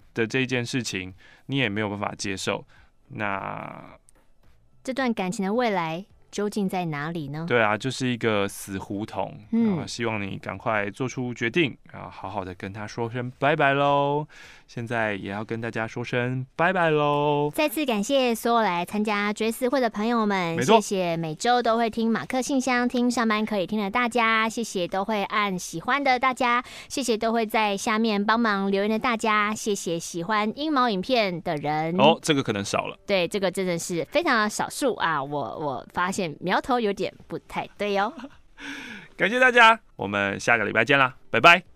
的这一件事情，你也没有办法接受，那这段感情的未来究竟在哪里呢？ 对啊，就是一个死胡同。希望你赶快做出决定，然后好好的跟他说声拜拜喽。现在也要跟大家说声拜拜喽。 再次感谢所有来参加追思会的朋友们，谢谢每周都会听马克信箱、听上班可以听的大家，谢谢都会按喜欢的大家，谢谢都会在下面帮忙留言的大家，谢谢喜欢阴毛影片的人。 这个可能少了。 对，这个真的是非常的少数啊，我发现苗头有点不太对哦。 感谢大家，我们下个礼拜见啦，拜拜。